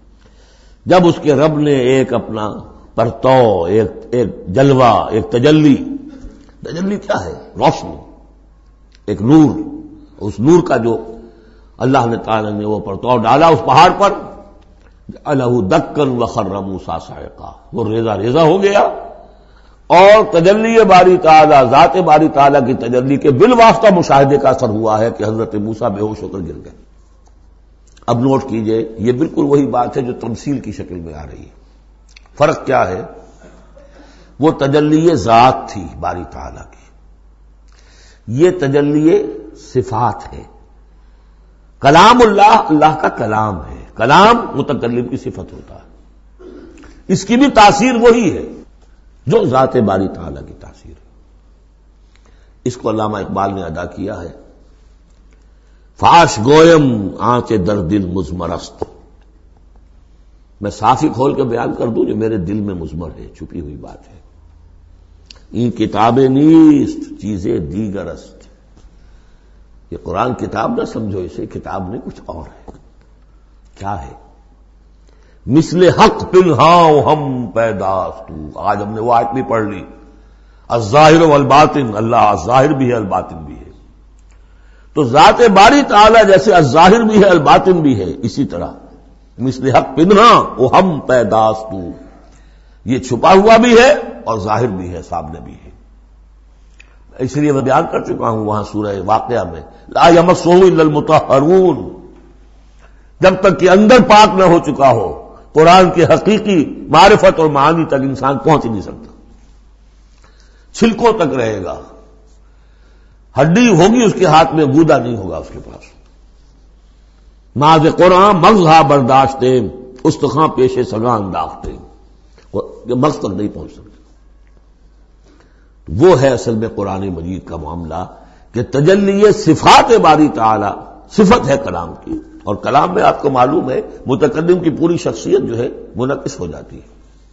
A: جب اس کے رب نے ایک اپنا پرتو، ایک ایک جلوہ، ایک تجلی، تجلی کیا ہے؟ روشنی، ایک نور، اس نور کا جو اللہ نے تعالی نے وہ پرتو ڈالا اس پہاڑ پر، جعلہ دکا وخر موسیٰ صعقا، وہ ریزہ ریزہ ہو گیا، اور تجلی باری تعالیٰ، ذات باری تعالیٰ کی تجلی کے بالواسطہ مشاہدے کا اثر ہوا ہے کہ حضرت موسیٰ بے ہوش ہو کر گر گئے۔ اب نوٹ کیجئے، یہ بالکل وہی بات ہے جو تمثیل کی شکل میں آ رہی ہے۔ فرق کیا ہے؟ وہ تجلی ذات تھی باری تعالیٰ کی، یہ تجلی صفات ہے۔ کلام اللہ اللہ کا کلام ہے، کلام متکلم کی صفت ہوتا ہے، اس کی بھی تاثیر وہی ہے جو ذات باری تعالیٰ کی تاثیر ہے۔ اس کو علامہ اقبال نے ادا کیا ہے، فاش گویم آنچ در دل مضمرست، میں صاف ہی کھول کے بیان کر دوں جو میرے دل میں مضمر ہے، چھپی ہوئی بات ہے۔ این کتاب نیست چیزیں دیگرست، یہ قرآن کتاب نہ سمجھو، اسے کتاب نہیں کچھ اور ہے۔ کیا ہے؟ مثل حق پنہاں ہم پیداست، آج ہم نے وہ آیت بھی پڑھ لی، الظاہر والباطن، اللہ الظاہر بھی ہے الباطن بھی ہے، تو ذات باری تعالیٰ جیسے الظاہر بھی ہے الباطن بھی ہے، اسی طرح مثل حق پنہاں وہ ہم پیداست، یہ چھپا ہوا بھی ہے اور ظاہر بھی ہے، سامنے بھی ہے۔ اس لیے میں بیان کر چکا ہوں وہاں سورہ واقعہ میں، لا یمسہ الا المطہرون، جب تک کہ اندر پاک نہ ہو چکا ہو قرآن کی حقیقی معرفت اور معانی تک انسان پہنچ نہیں سکتا، چھلکوں تک رہے گا، ہڈی ہوگی اس کے ہاتھ میں، گودا نہیں ہوگا اس کے پاس۔ ماذ قرآن مغزہ برداشتے استخاں پیش سگاں انداختے، مغز تک نہیں پہنچ سکتے۔ وہ ہے اصل میں قرآن مجید کا معاملہ کہ تجلی صفات باری تعالی صفت ہے کلام کی، اور کلام میں آپ کو معلوم ہے متکلم کی پوری شخصیت جو ہے منعکس ہو جاتی ہے۔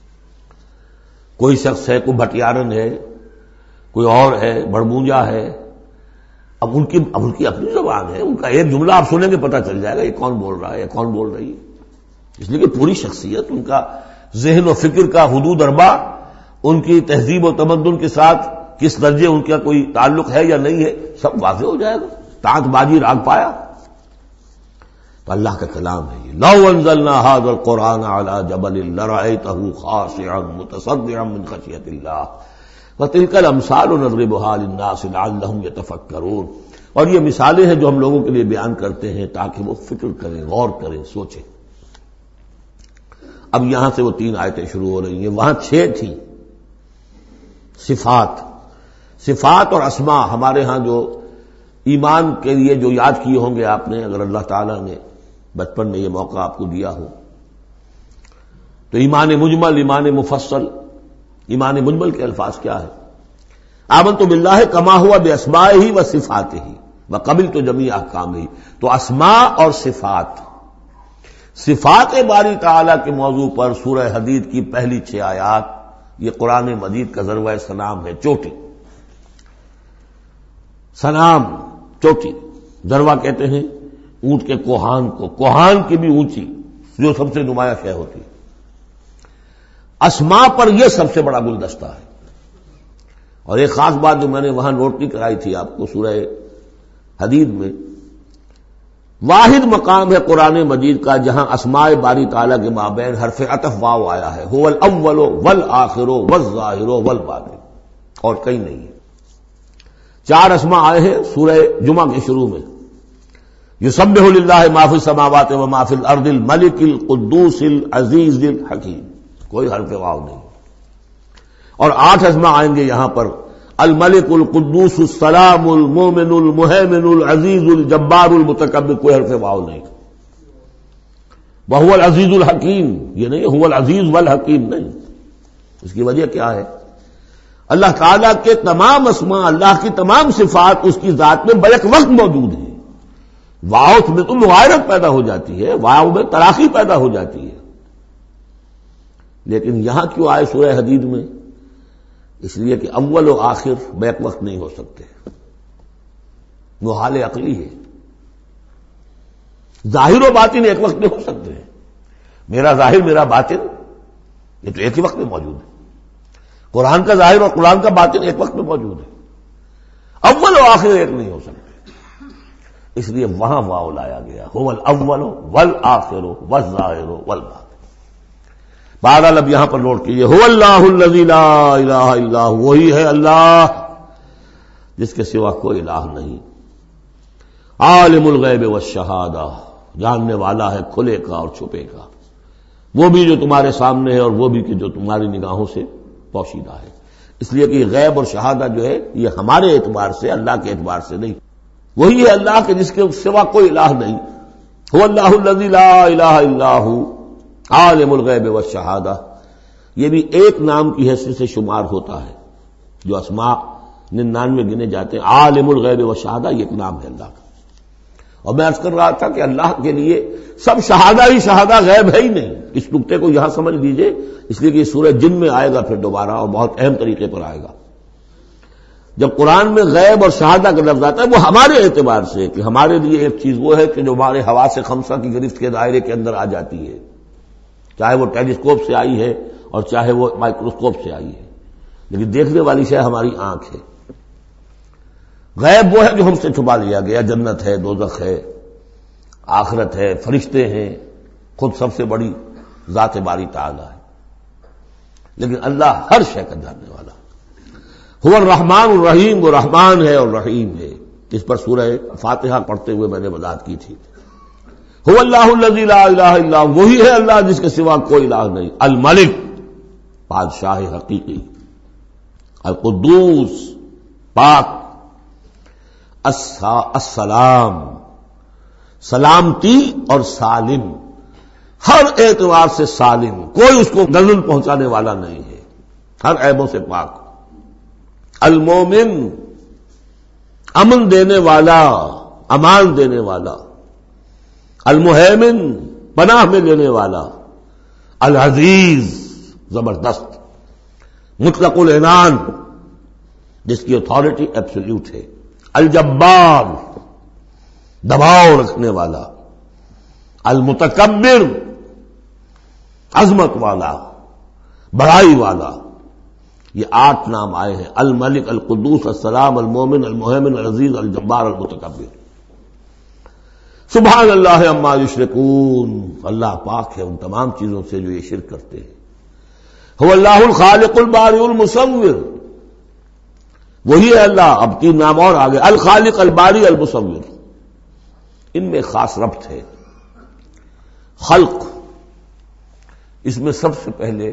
A: کوئی شخص ہے، کوئی بھٹیارن ہے، کوئی اور ہے، بڑمونجا ہے، اب ان کی اب ان کی اپنی زبان ہے، ان کا ایک جملہ آپ سنیں گے پتہ چل جائے گا یہ کون بول رہا ہے، یہ کون بول رہی ہے، اس لیے کہ پوری شخصیت، ان کا ذہن و فکر کا حدود اربع، ان کی تہذیب و تمدن کے ساتھ کس درجے ان کا کوئی تعلق ہے یا نہیں ہے، سب واضح ہو جائے گا۔ تانت بازی راگ پایا تو اللہ کا کلام ہے یہ، لو انزلنا هذا القرآن على جبل لرأيته خاشعا متصدعا من خشية الله وتلك الامثال نضربها للناس لعلهم يتفكرون، اور یہ مثالیں ہیں جو ہم لوگوں کے لیے بیان کرتے ہیں تاکہ وہ فکر کریں، غور کریں، سوچیں۔ اب یہاں سے وہ تین آیتیں شروع ہو رہی ہیں، وہاں چھ تھیں۔ صفات صفات اور اسماء ہمارے ہاں جو ایمان کے لیے جو یاد کیے ہوں گے آپ نے، اگر اللہ تعالیٰ نے بچپن میں یہ موقع آپ کو دیا ہو تو ایمان مجمل، ایمان مفصل۔ ایمان مجمل کے الفاظ کیا ہے؟ آمنت باللہ کما ہوا باسمائہ و صفاتہ وقبلت جمیع احکامہ، تو اسماء اور صفات، صفات باری تعالیٰ کے موضوع پر سورہ حدید کی پہلی چھ آیات، یہ قرآن مجید کا ذروہ سلام ہے، چوٹی، سلام چوٹی، ذروہ کہتے ہیں اونٹ کے کوہان کو، کوہان کی بھی اونچی جو سب سے نمایاں شے ہوتی ہے۔ اسماء پر یہ سب سے بڑا گلدستہ ہے۔ اور ایک خاص بات جو میں نے وہاں نوٹ نہیں کرائی تھی آپ کو، سورہ حدید میں واحد مقام ہے قرآن مجید کا جہاں اسماء باری تعالیٰ کے مابین حرف عطف واو آیا ہے، هو الاول والآخر والظاہر والباطن، اور کہیں نہیں ہے۔ چار اسماء آئے ہیں سورہ جمعہ کے شروع میں، یسبح للہ ما فی السماوات و ما فی الارض الملک القدوس العزیز الحکیم، کوئی حرف واو نہیں۔ اور آٹھ اسماء آئیں گے یہاں پر، الملک القدوس السلام المومن المہیمن العزیز الجبار المتکبر، کوئی حرف واو نہیں۔ وہو العزیز الحکیم، یہ نہیں هو العزیز والحکیم نہیں۔ اس کی وجہ کیا ہے؟ اللہ تعالیٰ کے تمام اسماء، اللہ کی تمام صفات اس کی ذات میں بیک وقت موجود ہیں۔ واو میں تو مغایرت پیدا ہو جاتی ہے، واو میں تراخی پیدا ہو جاتی ہے، لیکن یہاں کیوں آئے سورہ حدید میں؟ اس لیے کہ اول و آخر بیک وقت نہیں ہو سکتے، وہ حال عقلی ہے۔ ظاہر و باطن ایک وقت میں ہو سکتے ہیں، میرا ظاہر میرا باطن یہ تو ایک ہی وقت میں موجود ہے، قرآن کا ظاہر اور قرآن کا باطن ایک وقت میں موجود ہے، اول و آخر ایک نہیں ہو سکتے، اس لیے وہاں واو لایا گیا، هو الاول والآخر والظاہر والباطن۔ بہرحال اب یہاں پر نوٹ کیجیے، هو اللہ الذی لا الہ الا هو، وہی ہے اللہ جس کے سوا کوئی الہ نہیں، عالم الغیب والشہادہ، جاننے والا ہے کھلے کا اور چھپے کا، وہ بھی جو تمہارے سامنے ہے اور وہ بھی کہ جو تمہاری نگاہوں سے پوشیدہ ہے۔ اس لیے کہ غیب اور شہادہ جو ہے یہ ہمارے اعتبار سے، اللہ کے اعتبار سے نہیں، وہی ہے اللہ کے جس کے سوا کوئی الہ نہیں۔ هو اللہ الذی لا الہ الا هو عالم الغیب والشہادہ، یہ بھی ایک نام کی حیثیت سے شمار ہوتا ہے، جو اسماء ننانوے گنے جاتے ہیں، عالم الغیب والشہادہ یہ ایک نام ہے اللہ کا۔ اور میں عرض کر رہا تھا کہ اللہ کے لیے سب شہادہ ہی شہادہ، غیب ہے ہی نہیں، اس نقطے کو یہاں سمجھ لیجئے، اس لیے کہ یہ سورہ جن میں آئے گا پھر دوبارہ اور بہت اہم طریقے پر آئے گا۔ جب قرآن میں غیب اور شہادہ کا لفظ آتا ہے وہ ہمارے اعتبار سے، کہ ہمارے لیے ایک چیز وہ ہے کہ جو ہمارے حواس خمسہ کی گرفت کے دائرے کے اندر آ جاتی ہے، چاہے وہ ٹیلیسکوپ سے آئی ہے اور چاہے وہ مائکروسکوپ سے آئی ہے، لیکن دیکھنے والی شے ہماری آنکھ ہے۔ غیب وہ ہے جو ہم سے چھپا لیا گیا، جنت ہے، دوزخ ہے، آخرت ہے، فرشتے ہیں، خود سب سے بڑی ذات باری تعالیٰ ہے، لیکن اللہ ہر شے کا جاننے والا۔ هو الرحمن الرحیم، وہ رحمان ہے اور رحیم ہے، اس پر سورہ فاتحہ پڑھتے ہوئے میں نے وضاحت کی تھی۔ هو اللہ الذی لا الہ الا هو، وہی ہے اللہ جس کے سوا کوئی الہ نہیں، الملک بادشاہ حقیقی، القدوس پاک، السلام سلامتی اور سالم، ہر اعتبار سے سالم، کوئی اس کو نقصان پہنچانے والا نہیں ہے، ہر عیبوں سے پاک، المومن امن دینے والا، امان دینے والا، المہیمن پناہ میں لینے والا، العزیز زبردست، مطلق العنان جس کی اتھارٹی ایبسلیوٹ ہے، الجبار دباؤ رکھنے والا، المتکبر عظمت والا، بڑائی والا، یہ آٹھ نام آئے ہیں، الملک، القدوس، السلام، المومن، المہیمن، العزیز، الجبار، المتکبر۔ سبحان اللہ عما یشرکون، اللہ پاک ہے ان تمام چیزوں سے جو یہ شرک کرتے ہیں۔ هو اللہ الخالق البارئ المصور، وہی ہے اللہ، اب تین نام اور آگے، الخالق، الباری، المصور، ان میں خاص ربط ہے۔ خلق، اس میں سب سے پہلے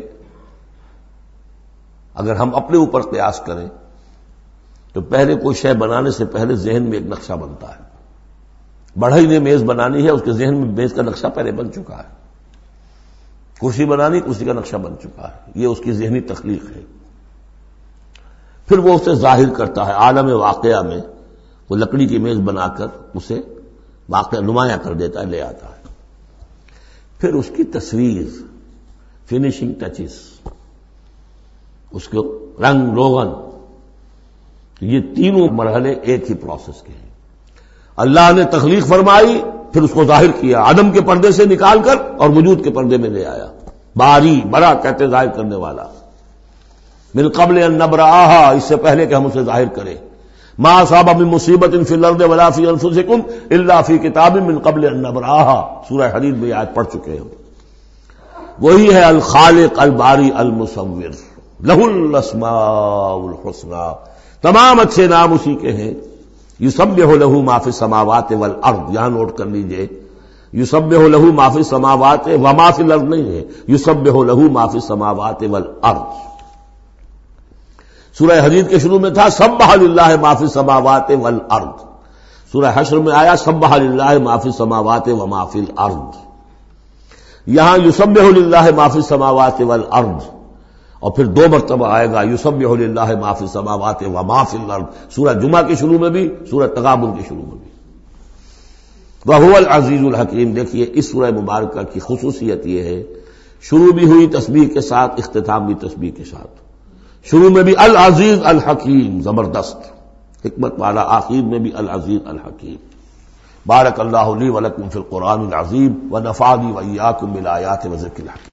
A: اگر ہم اپنے اوپر قیاس کریں تو پہلے کوئی شے بنانے سے پہلے ذہن میں ایک نقشہ بنتا ہے۔ بڑھئی نے میز بنانی ہے، اس کے ذہن میں میز کا نقشہ پہلے بن چکا ہے، کرسی بنانی، کرسی کا نقشہ بن چکا ہے، یہ اس کی ذہنی تخلیق ہے۔ پھر وہ اسے ظاہر کرتا ہے عالم واقعہ میں، وہ لکڑی کی میز بنا کر اسے واقعہ نمایاں کر دیتا ہے، لے آتا ہے۔ پھر اس کی تصویر، فنیشنگ ٹچز، اس کو رنگ روغن، یہ تینوں مرحلے ایک ہی پروسیس کے ہیں۔ اللہ نے تخلیق فرمائی، پھر اس کو ظاہر کیا، عدم کے پردے سے نکال کر اور وجود کے پردے میں لے آیا۔ باری، بڑا کہتے ظاہر کرنے والا، من قبل ان نبرأہا، اس سے پہلے کہ ہم اسے ظاہر کریں۔ ما اصاب من مصیبت فی الارض ولا فی انفسکم الا فی کتاب من قبل ان نبرأہا، سورہ حدید میں یہ آیت پڑھ چکے ہیں۔ وہی ہے الخالق، الباری، المصور، لہ الاسماء الحسنی، تمام اچھے نام اسی کے ہیں۔ یسبح لہ ما فی السماوات والارض، یہاں نوٹ کر لیجئے، یسبح لہ ما فی السماوات وما فی الارض نہیں ہے، یسبح لہ ما فی السماوات والارض۔ سورہ حدید کے شروع میں تھا سبح للہ ما فی السماوات والارض، سورہ حشر میں آیا سبح للہ ما فی السماوات وما فی الارض۔ یہاں یسبح للہ ما فی السماوات والارض، اور پھر دو مرتبہ آئے گا یسبح للہ ما فی السماوات وما فی الارض، سورہ جمعہ کے شروع میں بھی، سورہ تغابن کے شروع میں بھی۔ وہو العزیز الحکیم، دیکھیے اس سورہ مبارکہ کی خصوصیت یہ ہے، شروع بھی ہوئی تسبیح کے ساتھ، اختتام بھی تسبیح کے ساتھ، شروع میں بھی العزیز الحکیم، زبردست حکمت والا، آخر میں بھی العزیز الحکیم۔ بارک اللہ لی ولکم فی القرآن العظیم ونفعنی وإیاکم بالآیات وذکر الحکیم۔